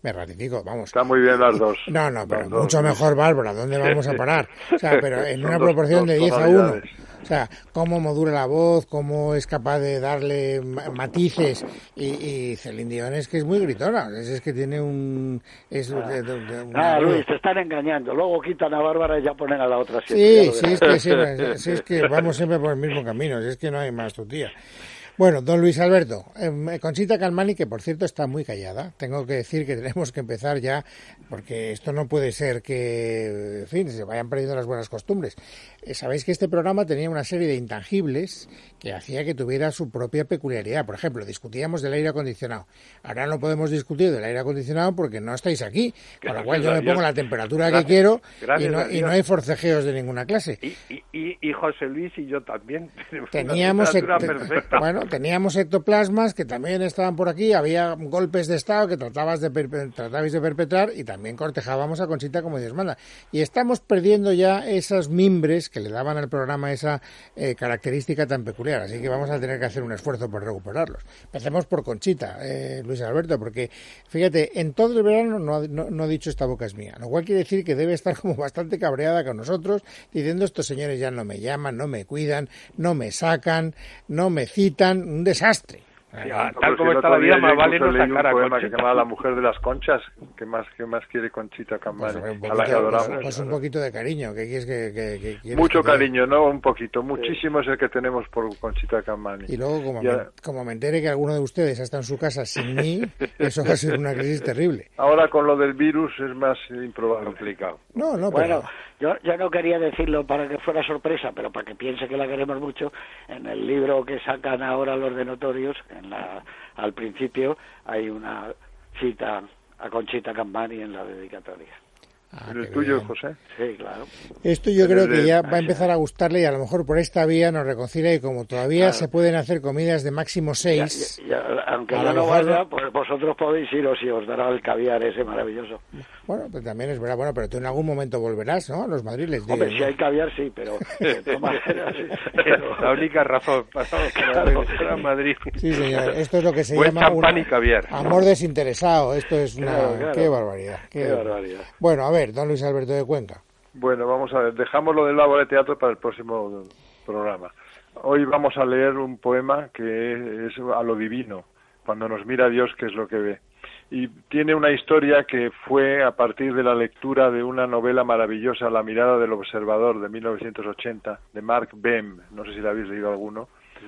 Me ratifico, vamos. Está muy bien las dos. No, no, pero Las dos. mucho mejor Bárbara, ¿dónde vamos a parar? O sea, pero en Son una dos- proporción dos de diez a uno. tonalidades. O sea, cómo modula la voz, cómo es capaz de darle ma- matices. Y, y Celine Dion es que es muy gritona, es, es que tiene un... Es de- de- de- una- Ah, Luis, te están engañando. Luego quitan a Bárbara y ya ponen a la otra. siempre, Sí, ya lo sí, verás. es que, siempre- sí, es que vamos siempre por el mismo camino, si es que no hay más tu tía. Bueno, don Luis Alberto, eh, Conchita Calmani, que por cierto está muy callada, tengo que decir que tenemos que empezar ya, porque esto no puede ser que, en fin, se vayan perdiendo las buenas costumbres. Eh, Sabéis que este programa tenía una serie de intangibles que hacía que tuviera su propia peculiaridad. Por ejemplo, discutíamos del aire acondicionado. Ahora no podemos discutir del aire acondicionado porque no estáis aquí, con lo cual yo me pongo la temperatura que Gracias- quiero y gracias no, a y Dios. no hay forcejeos de ninguna clase. Y, y, y, y José Luis y yo también tenemos Teníamos, una temperatura ect- perfecta. bueno, teníamos ectoplasmas que también estaban por aquí, había golpes de estado que tratabas de perpe- tratabais de perpetrar y también cortejábamos a Conchita como Dios manda. Y estamos perdiendo ya esos mimbres que le daban al programa esa eh, característica tan peculiar, así que vamos a tener que hacer un esfuerzo por recuperarlos. Empecemos por Conchita, eh, Luis Alberto, porque fíjate, en todo el verano no, ha- no, no ha dicho esta boca es mía, lo cual quiere decir que debe estar como bastante cabreada con nosotros, diciendo estos señores ya no me llaman, no me cuidan, no me sacan, no me citan, un desastre. Ya, No, tal pero como si el está otro la día vida, más yo vale incluso no leí sacar a un poema que se Conchita. llamaba La mujer de las conchas. ¿Qué más, qué más quiere Conchita Pues, Campani? hombre, un A la que poquito, adoramos. pues, pues un poquito de cariño, ¿qué quieres que, que- que quieres Mucho que te dé? cariño, no un poquito, muchísimo es el que tenemos por Conchita Campani. Y luego, como, Ya- me, como me entere que alguno de ustedes está en su casa sin mí, eso va a ser una crisis terrible. Ahora con lo del virus es más improbable. Complicado. No, no, Bueno, pero... yo, yo no quería decirlo para que fuera sorpresa, pero para que piense que la queremos mucho, en el libro que sacan ahora los de Notorios, en la, al principio hay una cita a Conchita Campani en la dedicatoria. Ah, ¿En el qué tuyo, bien. José? Sí, claro. Esto yo creo que Desde- ya va a empezar a gustarle y a lo mejor por esta vía nos reconcilia y como todavía Claro. se pueden hacer comidas de máximo Ya- seis, ya- ya- aunque A yo lo no mejor vaya, no. pues vosotros podéis iros y os dará el caviar ese maravilloso. bueno, pues también es verdad, bueno, pero tú en algún momento volverás, ¿no? A los madriles. Hombre, digo, si ¿no? hay caviar, sí, pero... de todas maneras, sí, pero- La única razón para, para volver a Madrid. Sí, señor, esto es lo que se Buen llama champán un y caviar. amor desinteresado, esto es una... Claro, claro. Qué barbaridad. Qué, Qué barbaridad. Bueno, a ver, don Luis Alberto de Cuenca. Bueno, vamos a ver, dejamos lo del lago de teatro para el próximo programa. Hoy vamos a leer un poema que es a lo divino, cuando nos mira Dios, qué es lo que ve. Y tiene una historia que fue a partir de la lectura de una novela maravillosa, La mirada del observador, de mil novecientos ochenta, de Mark Bem, no sé si la habéis leído alguno,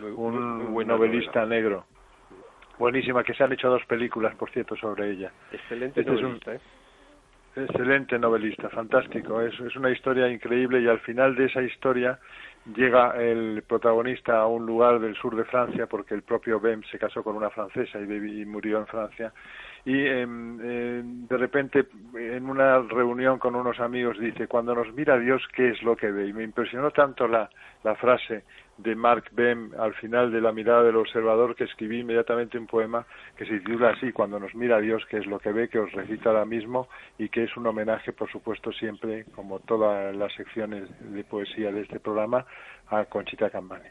un muy buena novelista novela. negro. Buenísima, que se han hecho dos películas, por cierto, sobre ella. Excelente Este es un- novelista, ¿eh? Excelente novelista, fantástico. Es, es una historia increíble y al final de esa historia llega el protagonista a un lugar del sur de Francia porque el propio Bem se casó con una francesa y, vivi- y murió en Francia. Y em, em, de repente en una reunión con unos amigos dice, cuando nos mira Dios, ¿qué es lo que ve? Y me impresionó tanto la, la frase de Mark Bem al final de La mirada del observador que escribí inmediatamente un poema que se titula así, Cuando nos mira Dios, ¿qué es lo que ve?, que os recito ahora mismo y que es un homenaje, por supuesto, siempre, como todas las secciones de poesía de este programa, a Conchita Campani.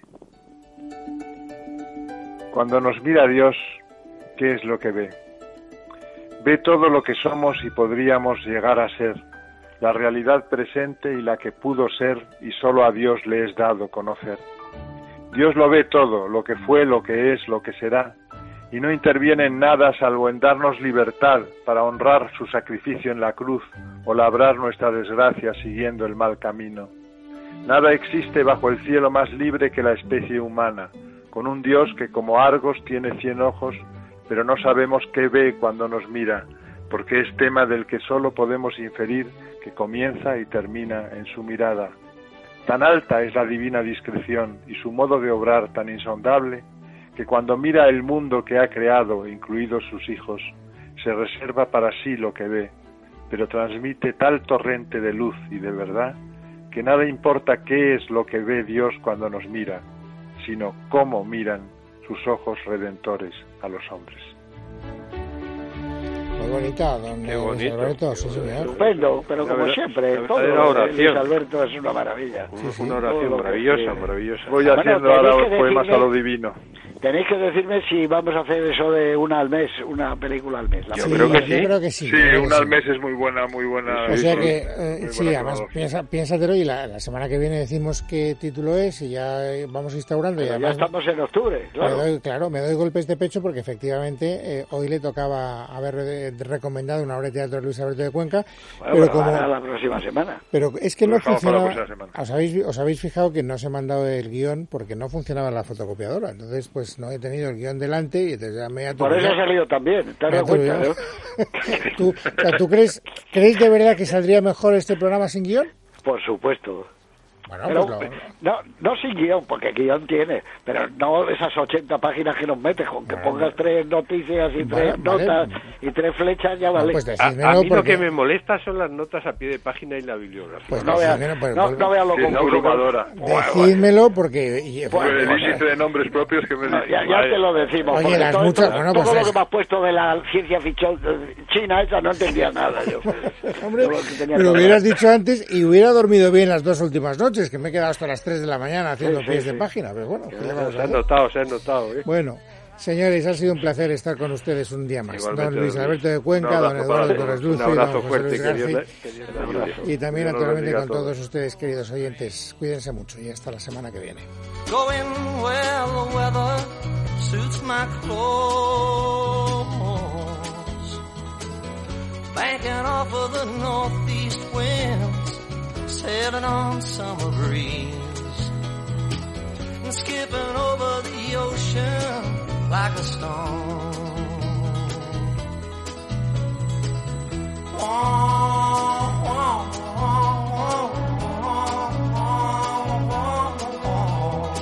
Cuando nos mira Dios, ¿qué es lo que ve? Ve todo lo que somos y podríamos llegar a ser, la realidad presente y la que pudo ser y solo a Dios le es dado conocer. Dios lo ve todo, lo que fue, lo que es, lo que será, y no interviene en nada salvo en darnos libertad para honrar su sacrificio en la cruz o labrar nuestra desgracia siguiendo el mal camino. Nada existe bajo el cielo más libre que la especie humana, con un Dios que como Argos tiene cien ojos, pero no sabemos qué ve cuando nos mira, porque es tema del que solo podemos inferir que comienza y termina en su mirada. Tan alta es la divina discreción y su modo de obrar tan insondable, que cuando mira el mundo que ha creado, incluidos sus hijos, se reserva para sí lo que ve, pero transmite tal torrente de luz y de verdad, que nada importa qué es lo que ve Dios cuando nos mira, sino cómo miran sus ojos redentores a los hombres. Muy bonita, don Qué Luis bonito, Alberto, qué sí, bonito. señor. Estupendo, pero La como verdad- siempre, la todo verdadera de oración. Luis Alberto es una maravilla. Una Todo oración lo que maravillosa, escribe. maravillosa. Voy Bueno, haciendo tenéis ahora que los poemas a decirle- lo divino. Tenéis que decirme si vamos a hacer eso de una al mes, una película al mes. La Yo, Sí, creo que yo sí. creo que sí. Sí, creo que una sí. al mes es muy buena, muy buena. O sea muy- que, muy eh, buena sí, además, cronología. piensa, piénsatelo y la, la semana que viene decimos qué título es y ya eh, vamos instaurando. Y Pero ya además, estamos en octubre, me claro. doy, claro, me doy golpes de pecho porque efectivamente eh, hoy le tocaba haber eh, recomendado una obra de teatro de Luis Alberto de Cuenca, Bueno, pero pero como... para la próxima semana. Pero es que Lo no dejamos para la funcionaba. próxima semana. ¿Os habéis, os habéis fijado que no os he mandado el guión porque no funcionaba en la fotocopiadora? Entonces, pues no he tenido el guión delante y entonces ya me he Por eso ha aturullado. salido también, ¿te has Me he dado cuenta? aturullado. ¿no? ¿Tú, o sea, ¿tú crees, creéis de verdad que saldría mejor este programa sin guión? Por supuesto. Bueno, Pero, pues lo- no, no sin guión, porque guión tiene, pero no esas ochenta páginas que nos metes, con que Bueno, pongas tres noticias y vale, tres vale. notas y tres flechas, ya no, vale. pues A, decídmelo a mí lo porque... que me molesta son las notas a pie de página y la bibliografía. Pues no veas decídmelo, pues, no, pues, no veas lo Sí, no concurrido. abrumadora. decídmelo porque... y- Pues, El bueno, índice de nombres propios que me No, dice. ya, ya te lo decimos. Oye, porque las todo, muchas- esto- bueno, todo pues lo es- que me has puesto de la ciencia ficción eh, china esa no entendía nada yo. Hombre, Todo lo que tenía me lo que hubieras hablar. dicho antes y hubiera dormido bien las dos últimas noches, que me he quedado hasta las tres de la mañana haciendo Sí, sí, pies sí. de página, pero bueno, ¿qué le vamos a Se ha hacer? notado, se ha notado. ¿eh? Bueno, señores, ha sido un placer estar con ustedes un día más. Igualmente, Don Luis don Alberto de Luis. Cuenca, Un don abrazo para Eduardo todos. Torres Un Dulce y don abrazo José fuerte, Luis que Dios García. le- que Dios le ayude. Y también, Dios nos naturalmente, bendiga con a todos. todos ustedes, queridos oyentes. Cuídense mucho y hasta la semana que viene. Going where the weather suits my clothes. Banking off of the northeast winds, sailing on summer breeze. And skipping over the ocean like a stone. Wah, wah, wah, wah, wah,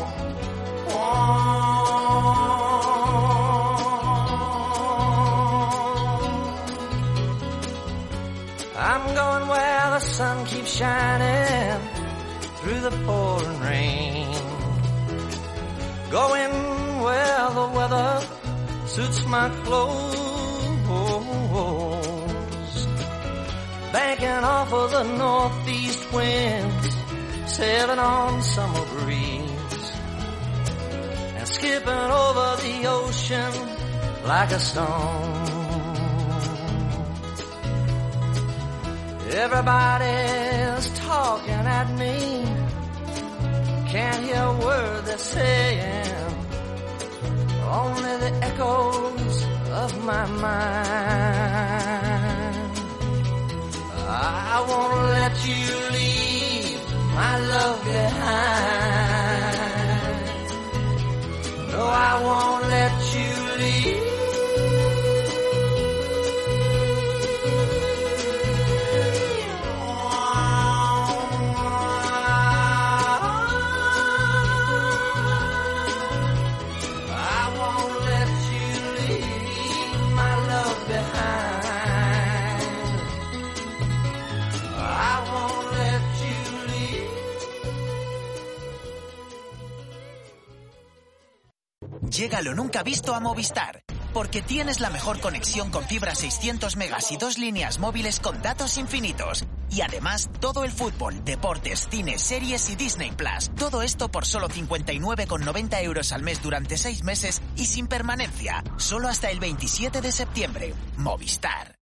I'm going where the sun keeps shining through the pouring rain. Going where the weather suits my clothes. Banking off of the northeast winds, sailing on summer breeze. And skipping over the ocean like a stone. Everybody's talking at me, can't hear a word they're saying, only the echoes of my mind. I won't let you leave my love behind. No, I won't let you leave. I won't let you leave my love behind. I won't let you leave. Llega lo nunca visto a Movistar, porque tienes la mejor conexión con fibra seiscientos megas y dos líneas móviles con datos infinitos. Y además, todo el fútbol, deportes, cine, series y Disney Plus. Todo esto por solo cincuenta y nueve con noventa euros al mes durante seis meses y sin permanencia. Solo hasta el veintisiete de septiembre. Movistar.